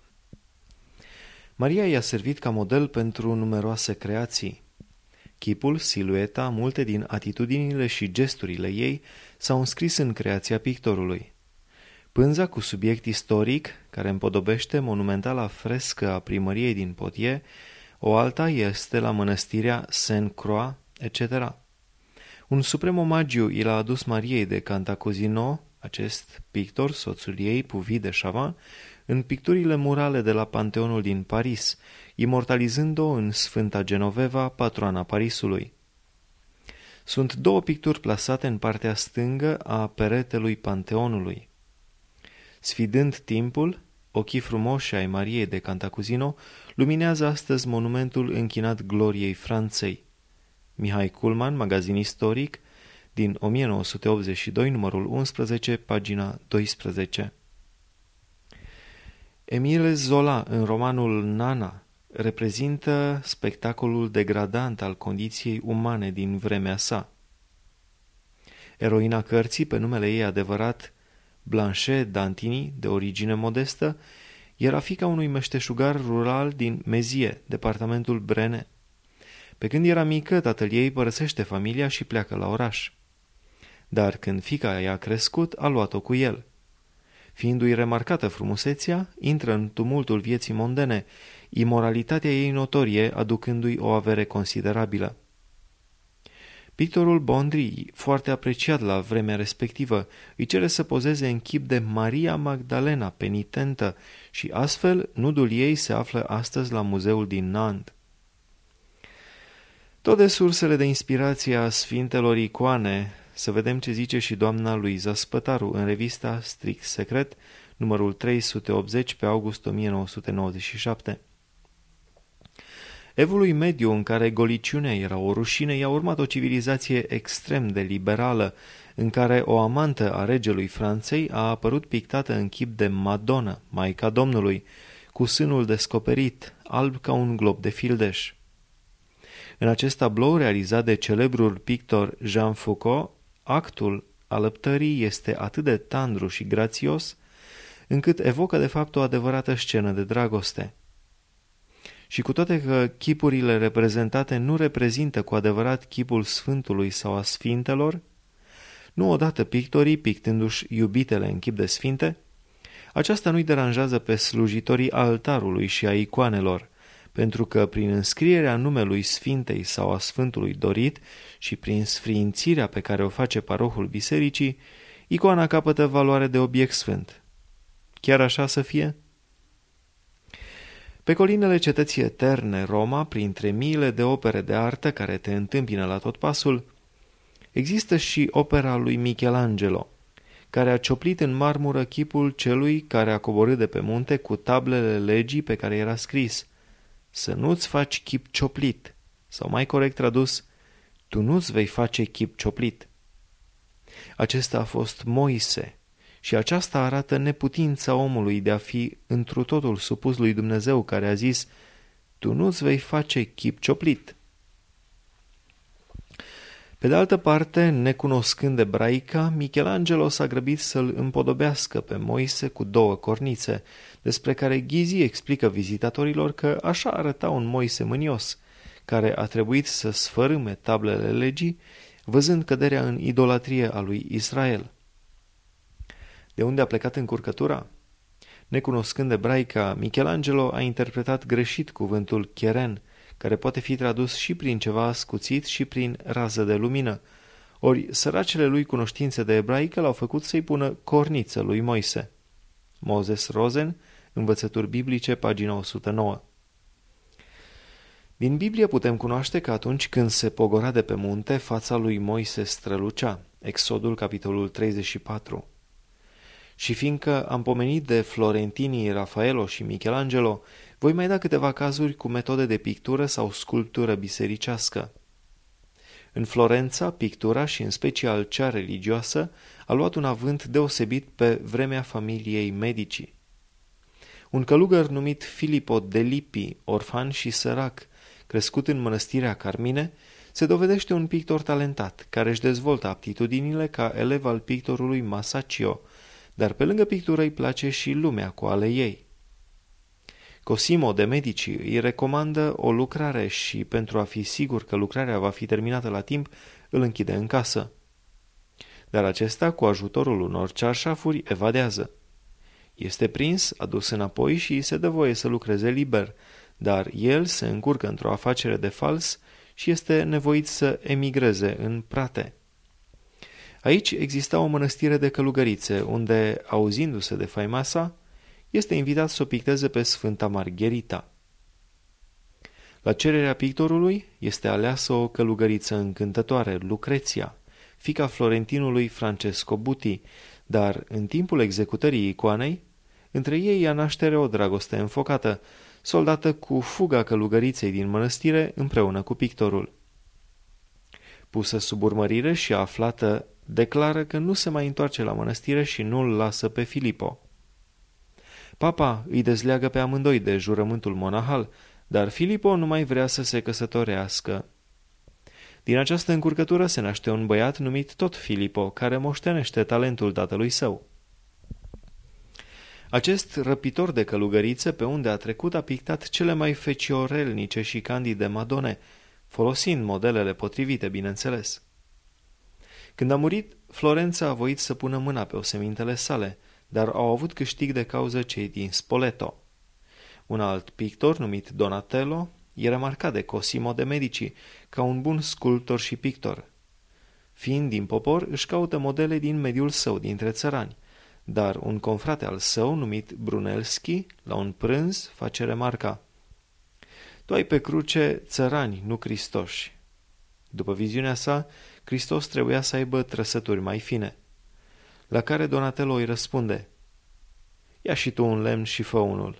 Maria i-a servit ca model pentru numeroase creații. Chipul, silueta, multe din atitudinile și gesturile ei s-au înscris în creația pictorului. Pânza cu subiect istoric, care împodobește monumentala frescă a primăriei din Poitiers, o alta este la mănăstirea Sainte-Croix, et cetera. Un suprem omagiu i l-a adus Mariei de Cantacuzino, acest pictor, soțul ei, Puvis de Chavannes, în picturile murale de la Panteonul din Paris, imortalizând-o în Sfânta Genoveva, patroana Parisului. Sunt două picturi plasate în partea stângă a peretelui Panteonului. Sfidând timpul, ochii frumoși ai Mariei de Cantacuzino luminează astăzi monumentul închinat gloriei Franței. Mihai Culman, magazin istoric, din o mie nouă sute optzeci și doi, numărul unsprezece, pagina doisprezece. Emile Zola, în romanul Nana, reprezintă spectacolul degradant al condiției umane din vremea sa. Eroina cărții, pe numele ei adevărat Blanche Dantini, de origine modestă, era fiica unui meșteșugar rural din Mezie, departamentul Brenne. Pe când era mică, tatăl ei părăsește familia și pleacă la oraș. Dar când fiica i-a crescut, a luat-o cu el. Fiindu-i remarcată frumusețea, intră în tumultul vieții mondene, imoralitatea ei notorie aducându-i o avere considerabilă. Pictorul Bondri, foarte apreciat la vremea respectivă, îi cere să pozeze în chip de Maria Magdalena, penitentă, și astfel nudul ei se află astăzi la muzeul din Nantes. Tot de sursele de inspirație a sfintelor icoane, să vedem ce zice și doamna Luiza Spătaru în revista Strict Secret, numărul trei sute optzeci pe august o mie nouă sute nouăzeci și șapte. Evului mediu, în care goliciunea era o rușine, i-a urmat o civilizație extrem de liberală, în care o amantă a regelui Franței a apărut pictată în chip de Madonna, Maica Domnului, cu sânul descoperit, alb ca un glob de fildeș. În acest tablou, realizat de celebrul pictor Jean Foucault, actul alăptării este atât de tandru și grațios, încât evocă de fapt o adevărată scenă de dragoste. Și cu toate că chipurile reprezentate nu reprezintă cu adevărat chipul Sfântului sau a Sfintelor, nu odată pictorii, pictându-și iubitele în chip de sfinte, aceasta nu-i deranjează pe slujitorii altarului și a icoanelor, pentru că prin înscrierea numelui Sfintei sau a Sfântului dorit și prin sființirea pe care o face parohul bisericii, icoana capătă valoare de obiect sfânt. Chiar așa să fie? Pe colinele cetății eterne, Roma, printre miile de opere de artă care te întâmpină la tot pasul, există și opera lui Michelangelo, care a cioplit în marmură chipul celui care a coborât de pe munte cu tablele legii pe care era scris: să nu-ți faci chip cioplit, sau mai corect tradus, tu nu-ți vei face chip cioplit. Acesta a fost Moise și aceasta arată neputința omului de a fi întru totul supus lui Dumnezeu, care a zis: tu nu-ți vei face chip cioplit. Pe de altă parte, necunoscând ebraica, Michelangelo s-a grăbit să-l împodobească pe Moise cu două cornițe, despre care Ghizi explică vizitatorilor că așa arăta un Moise mânios, care a trebuit să sfărâme tablele legii, văzând căderea în idolatrie a lui Israel. De unde a plecat încurcătura? Necunoscând ebraica, Michelangelo a interpretat greșit cuvântul cheren, care poate fi tradus și prin ceva ascuțit și prin rază de lumină, ori săracele lui cunoștințe de ebraică l-au făcut să-i pună corniță lui Moise. Moses Rosen, Învățături biblice, pagina o sută nouă. Din Biblie putem cunoaște că atunci când se pogora de pe munte, fața lui Moise strălucea. Exodul, capitolul treizeci și patru. Și fiindcă am pomenit de florentinii Rafaelo și Michelangelo, voi mai da câteva cazuri cu metode de pictură sau sculptură bisericească. În Florența, pictura și în special cea religioasă a luat un avânt deosebit pe vremea familiei Medici. Un călugăr numit Filippo de Lippi, orfan și sărac, crescut în mănăstirea Carmine, se dovedește un pictor talentat, care își dezvoltă aptitudinile ca elev al pictorului Masaccio, dar pe lângă pictură îi place și lumea cu ale ei. Cosimo de Medici îi recomandă o lucrare și, pentru a fi sigur că lucrarea va fi terminată la timp, îl închide în casă. Dar acesta, cu ajutorul unor cearșafuri, evadează. Este prins, adus înapoi și îi se dă voie să lucreze liber, dar el se încurcă într-o afacere de fals și este nevoit să emigreze în Prate. Aici exista o mănăstire de călugărițe, unde, auzindu-se de faima sa, este invitat să o picteze pe Sfânta Margherita. La cererea pictorului este aleasă o călugăriță încântătoare, Lucreția, fiica florentinului Francesco Buti, dar în timpul executării icoanei, între ei ia naștere o dragoste înfocată, soldată cu fuga călugăriței din mănăstire împreună cu pictorul. Pusă sub urmărire și aflată, declară că nu se mai întoarce la mănăstire și nu îl lasă pe Filippo. Papa îi dezleagă pe amândoi de jurământul monahal, dar Filippo nu mai vrea să se căsătorească. Din această încurcătură se naște un băiat numit tot Filippo, care moștenește talentul tatălui său. Acest răpitor de călugărițe, pe unde a trecut, a pictat cele mai feciorelnice și candide madone, folosind modelele potrivite, bineînțeles. Când a murit, Florența a voit să pună mâna pe osemintele sale, dar au avut câștig de cauză cei din Spoleto. Un alt pictor, numit Donatello, e remarcat de Cosimo de Medici ca un bun sculptor și pictor. Fiind din popor, își caută modele din mediul său, dintre țărani, dar un confrate al său, numit Brunelleschi, la un prânz, face remarca: Tu ai pe cruce țărani, nu Hristoși. După viziunea sa, Hristos trebuia să aibă trăsături mai fine. La care Donatello îi răspunde: Ia și tu un lemn și fă unul.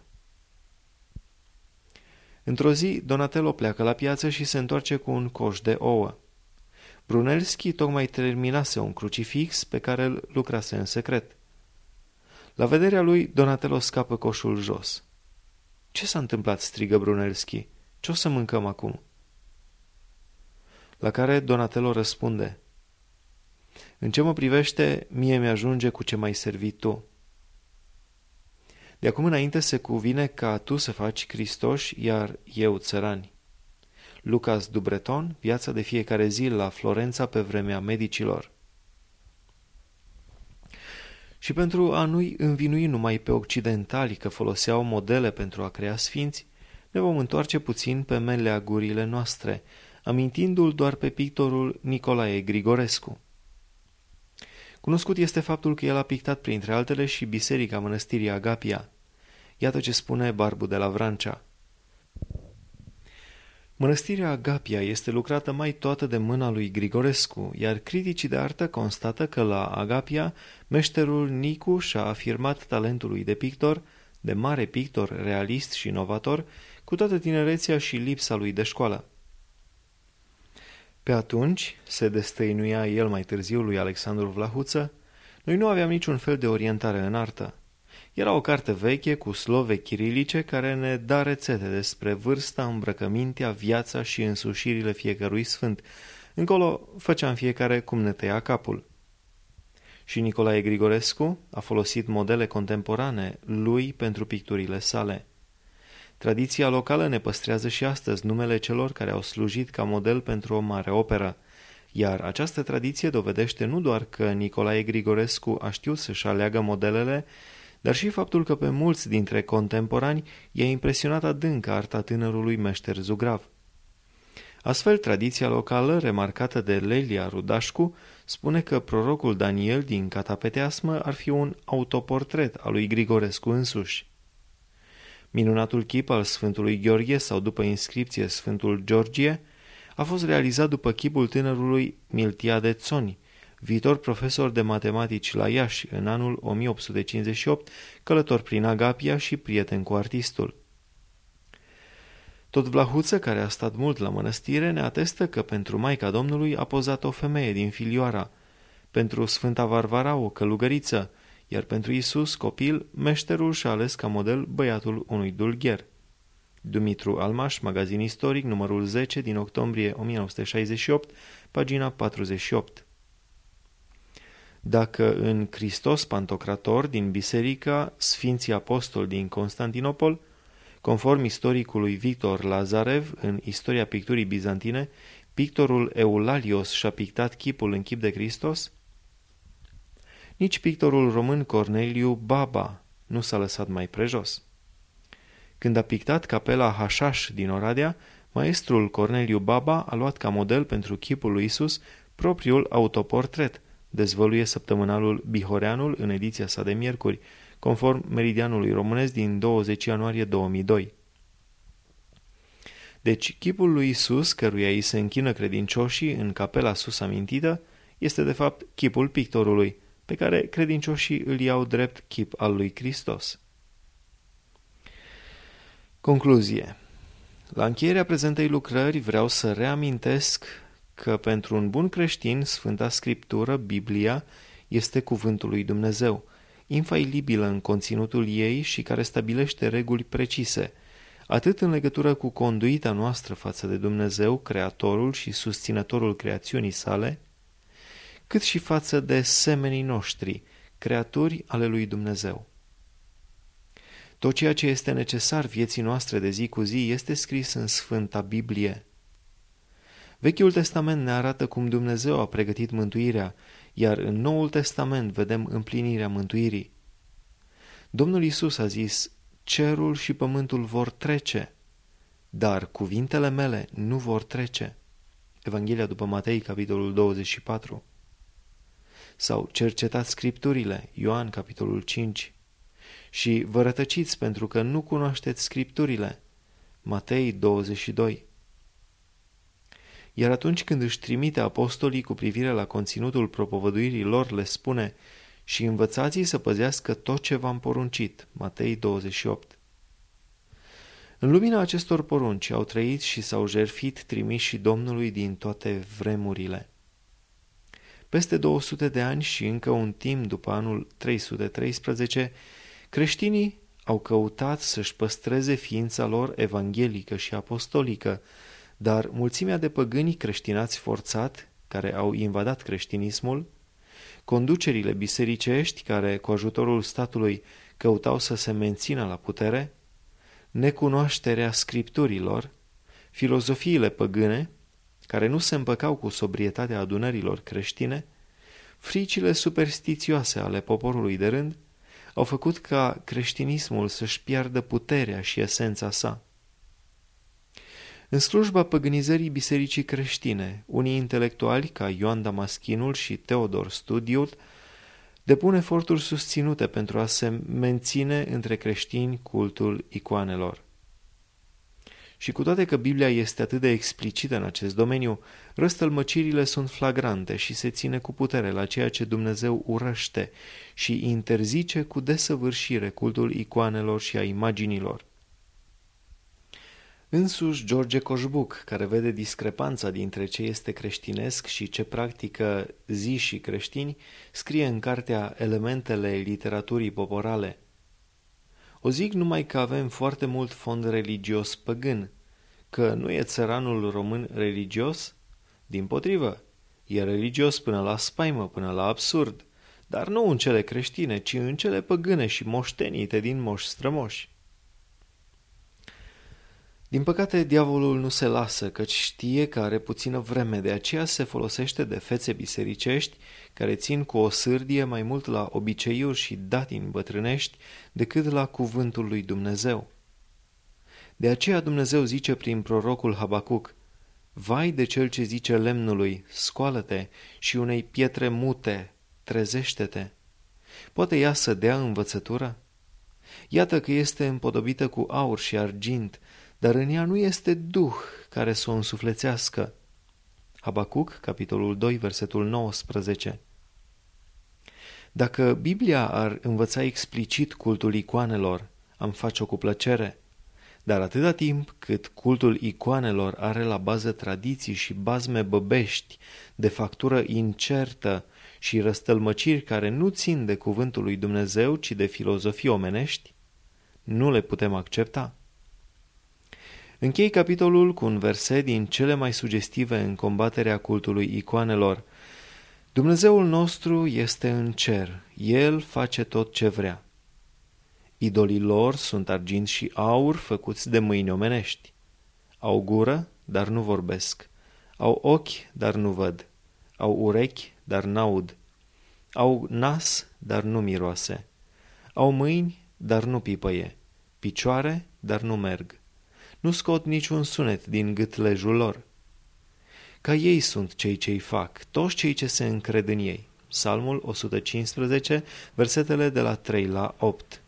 Într-o zi, Donatello pleacă la piață și se întoarce cu un coș de ouă. Brunelleschi tocmai terminase un crucifix pe care îl lucrase în secret. La vederea lui, Donatello scapă coșul jos. Ce s-a întâmplat?" strigă Brunelleschi. Ce o să mâncăm acum?" La care Donatello răspunde: În ce mă privește, mie mi-ajunge cu ce m-ai servit tu. De acum înainte se cuvine ca tu să faci Hristoși, iar eu țărani. Lucas du Breton, viața de fiecare zi la Florența pe vremea Medicilor. Și pentru a nu-i învinui numai pe occidentali că foloseau modele pentru a crea sfinți, ne vom întoarce puțin pe meleagurile noastre, amintindu-l doar pe pictorul Nicolae Grigorescu. Cunoscut este faptul că el a pictat printre altele și biserica mănăstirii Agapia. Iată ce spune Barbu de la Vrancea. Mănăstirea Agapia este lucrată mai toată de mâna lui Grigorescu, iar criticii de artă constată că la Agapia meșterul Nicu și-a afirmat talentul lui de pictor, de mare pictor realist și inovator, cu toată tinerețea și lipsa lui de școală. Pe atunci, se destăinuia el mai târziu lui Alexandru Vlahuță, noi nu aveam niciun fel de orientare în artă. Era o carte veche cu slove chirilice care ne da rețete despre vârsta, îmbrăcămintea, viața și însușirile fiecărui sfânt. Încolo făceam fiecare cum ne tăia capul. Și Nicolae Grigorescu a folosit modele contemporane lui pentru picturile sale. Tradiția locală ne păstrează și astăzi numele celor care au slujit ca model pentru o mare operă, iar această tradiție dovedește nu doar că Nicolae Grigorescu a știut să-și aleagă modelele, dar și faptul că pe mulți dintre contemporani i-a impresionat adânc arta tânărului meșter Zugrav. Astfel, tradiția locală, remarcată de Lelia Rudașcu, spune că prorocul Daniel din Catapeteasmă ar fi un autoportret al lui Grigorescu însuși. Minunatul chip al Sfântului Gheorghe sau după inscripție Sfântul Georgie a fost realizat după chipul tânărului Miltiade Țoni, viitor profesor de matematici la Iași în anul o mie opt sute cincizeci și opt, călător prin Agapia și prieten cu artistul. Tot Vlahuță, care a stat mult la mănăstire, ne atestă că pentru Maica Domnului a pozat o femeie din Filioara, pentru Sfânta Varvara o călugăriță, iar pentru Iisus, copil, meșterul și-a ales ca model băiatul unui dulgher. Dumitru Almaș, magazin istoric, numărul zece din octombrie o mie nouă sute șaizeci și opt, pagina patruzeci și opt. Dacă în Hristos Pantocrator din Biserica Sfinții Apostoli din Constantinopol, conform istoricului Victor Lazarev, în Istoria picturii bizantine, pictorul Eulalios și-a pictat chipul în chip de Hristos, nici pictorul român Corneliu Baba nu s-a lăsat mai prejos. Când a pictat capela Hașaș din Oradea, maestrul Corneliu Baba a luat ca model pentru chipul lui Isus propriul autoportret, dezvăluie săptămânalul Bihoreanul în ediția sa de miercuri, conform Meridianului Românesc din douăzeci ianuarie două mii doi. Deci, chipul lui Isus, căruia îi se închină credincioșii în capela sus amintită, este de fapt chipul pictorului, pe care credincioșii îl iau drept chip al lui Hristos. Concluzie. La încheierea prezentei lucrări vreau să reamintesc că pentru un bun creștin Sfânta Scriptură, Biblia, este cuvântul lui Dumnezeu, infailibilă în conținutul ei și care stabilește reguli precise, atât în legătură cu conduita noastră față de Dumnezeu, Creatorul și susținătorul creațiunii sale, cât și față de semenii noștri, creaturi ale lui Dumnezeu. Tot ceea ce este necesar vieții noastre de zi cu zi este scris în Sfânta Biblie. Vechiul Testament ne arată cum Dumnezeu a pregătit mântuirea, iar în Noul Testament vedem împlinirea mântuirii. Domnul Iisus a zis, cerul și pământul vor trece, dar cuvintele mele nu vor trece. Evanghelia după Matei, capitolul douăzeci și patru. Sau cercetați Scripturile, Ioan, capitolul cinci. Și vă rătăciți pentru că nu cunoașteți Scripturile, Matei douăzeci și doi. Iar atunci când își trimite apostolii cu privire la conținutul propovăduirii lor, le spune, și învățați-i să păzească tot ce v-am poruncit, Matei douăzeci și opt. În lumina acestor porunci au trăit și s-au jertfit trimișii Domnului din toate vremurile. Peste două sute de ani și încă un timp după anul trei sute treisprezece, creștinii au căutat să-și păstreze ființa lor evanghelică și apostolică, dar mulțimea de păgâni creștinați forțat, care au invadat creștinismul, conducerile bisericești, care cu ajutorul statului căutau să se mențină la putere, necunoașterea scripturilor, filozofiile păgâne, care nu se împăcau cu sobrietatea adunărilor creștine, fricile superstițioase ale poporului de rând, au făcut ca creștinismul să-și piardă puterea și esența sa. În slujba păgânizării bisericii creștine, unii intelectuali, ca Ioan Damaschinul și Teodor Studiul, depun eforturi susținute pentru a se menține între creștini cultul icoanelor. Și cu toate că Biblia este atât de explicită în acest domeniu, răstălmăcirile sunt flagrante și se ține cu putere la ceea ce Dumnezeu urăște și interzice cu desăvârșire cultul icoanelor și a imaginilor. Însuși George Coșbuc, care vede discrepanța dintre ce este creștinesc și ce practică zi și creștini, scrie în cartea Elementele literaturii poporale: o zic numai că avem foarte mult fond religios păgân, că nu e țăranul român religios? Dimpotrivă, e religios până la spaimă, până la absurd, dar nu în cele creștine, ci în cele păgâne și moștenite din moși strămoși. Din păcate, diavolul nu se lasă, căci știe că are puțină vreme, de aceea se folosește de fețe bisericești care țin cu o sârdie mai mult la obiceiuri și datini bătrânești decât la cuvântul lui Dumnezeu. De aceea Dumnezeu zice prin prorocul Habacuc: vai de cel ce zice lemnului, scoală-te, și unei pietre mute, trezește-te. Poate ea să dea învățătură? Iată că este împodobită cu aur și argint, dar în ea nu este duh care să o însuflețească. Habacuc, capitolul doi, versetul nouăsprezece. Dacă Biblia ar învăța explicit cultul icoanelor, am face-o cu plăcere, dar atâta timp cât cultul icoanelor are la bază tradiții și bazme băbești, de factură incertă și răstălmăciri care nu țin de cuvântul lui Dumnezeu, ci de filozofii omenești, nu le putem accepta. Închei capitolul cu un verset din cele mai sugestive în combaterea cultului icoanelor. Dumnezeul nostru este în cer, El face tot ce vrea. Idolii lor sunt argint și aur făcuți de mâini omenești. Au gură, dar nu vorbesc. Au ochi, dar nu văd. Au urechi, dar n-aud. Au nas, dar nu miroase. Au mâini, dar nu pipăie. Picioare, dar nu merg. Nu scot niciun sunet din gâtlejul lor. Ca ei sunt cei ce-i fac, toți cei ce se încred în ei. Psalmul o sută cincisprezece, versetele de la trei la opt.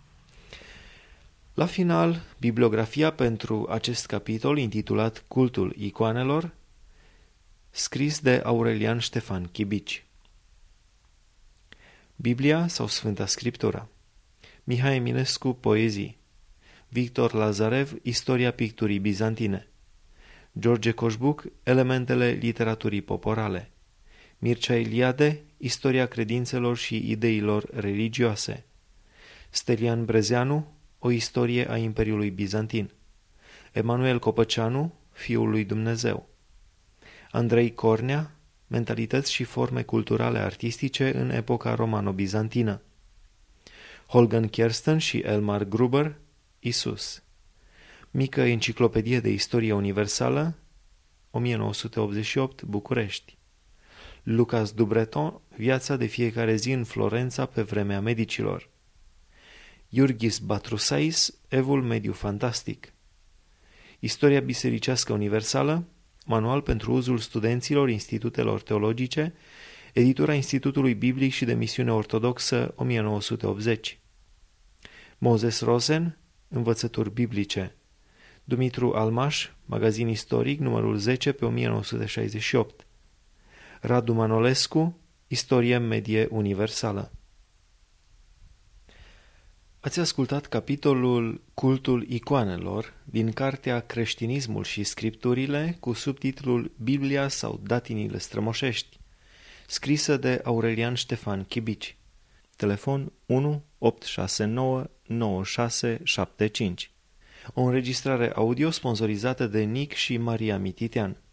La final, bibliografia pentru acest capitol, intitulat Cultul icoanelor, scris de Aurelian Ștefan Chibici. Biblia sau Sfânta Scriptură. Mihai Eminescu, Poezii. Victor Lazarev, Istoria picturii bizantine. George Coșbuc, Elementele literaturii poporale. Mircea Eliade, Istoria credințelor și ideilor religioase. Stelian Brezeanu, O istorie a Imperiului Bizantin. Emanuel Copăceanu, Fiul lui Dumnezeu. Andrei Cornea, Mentalități și forme culturale artistice în epoca romano-bizantină. Holgen Kersten și Elmar Gruber, Isus. Mică enciclopedie de istorie universală, o mie nouă sute optzeci și opt, București. Lucas Dubreton, Viața de fiecare zi în Florența pe vremea medicilor. Iurghis Batrusais, Evul mediu fantastic. Istoria bisericească universală, manual pentru uzul studenților institutelor teologice, editura Institutului Biblic și de Misiune Ortodoxă, o mie nouă sute optzeci. Moses Rosen, Învățături biblice. Dumitru Almaș, Magazin istoric, numărul zece pe o mie nouă sute șaizeci și opt. Radu Manolescu, Istorie medie universală. Ați ascultat capitolul Cultul icoanelor din cartea Creștinismul și Scripturile cu subtitlul Biblia sau datinile strămoșești, scrisă de Aurelian Ștefan Chibici. Telefon unu opt șase nouă nouă șase șapte cinci. O înregistrare audio sponsorizată de Nic și Maria Mititean.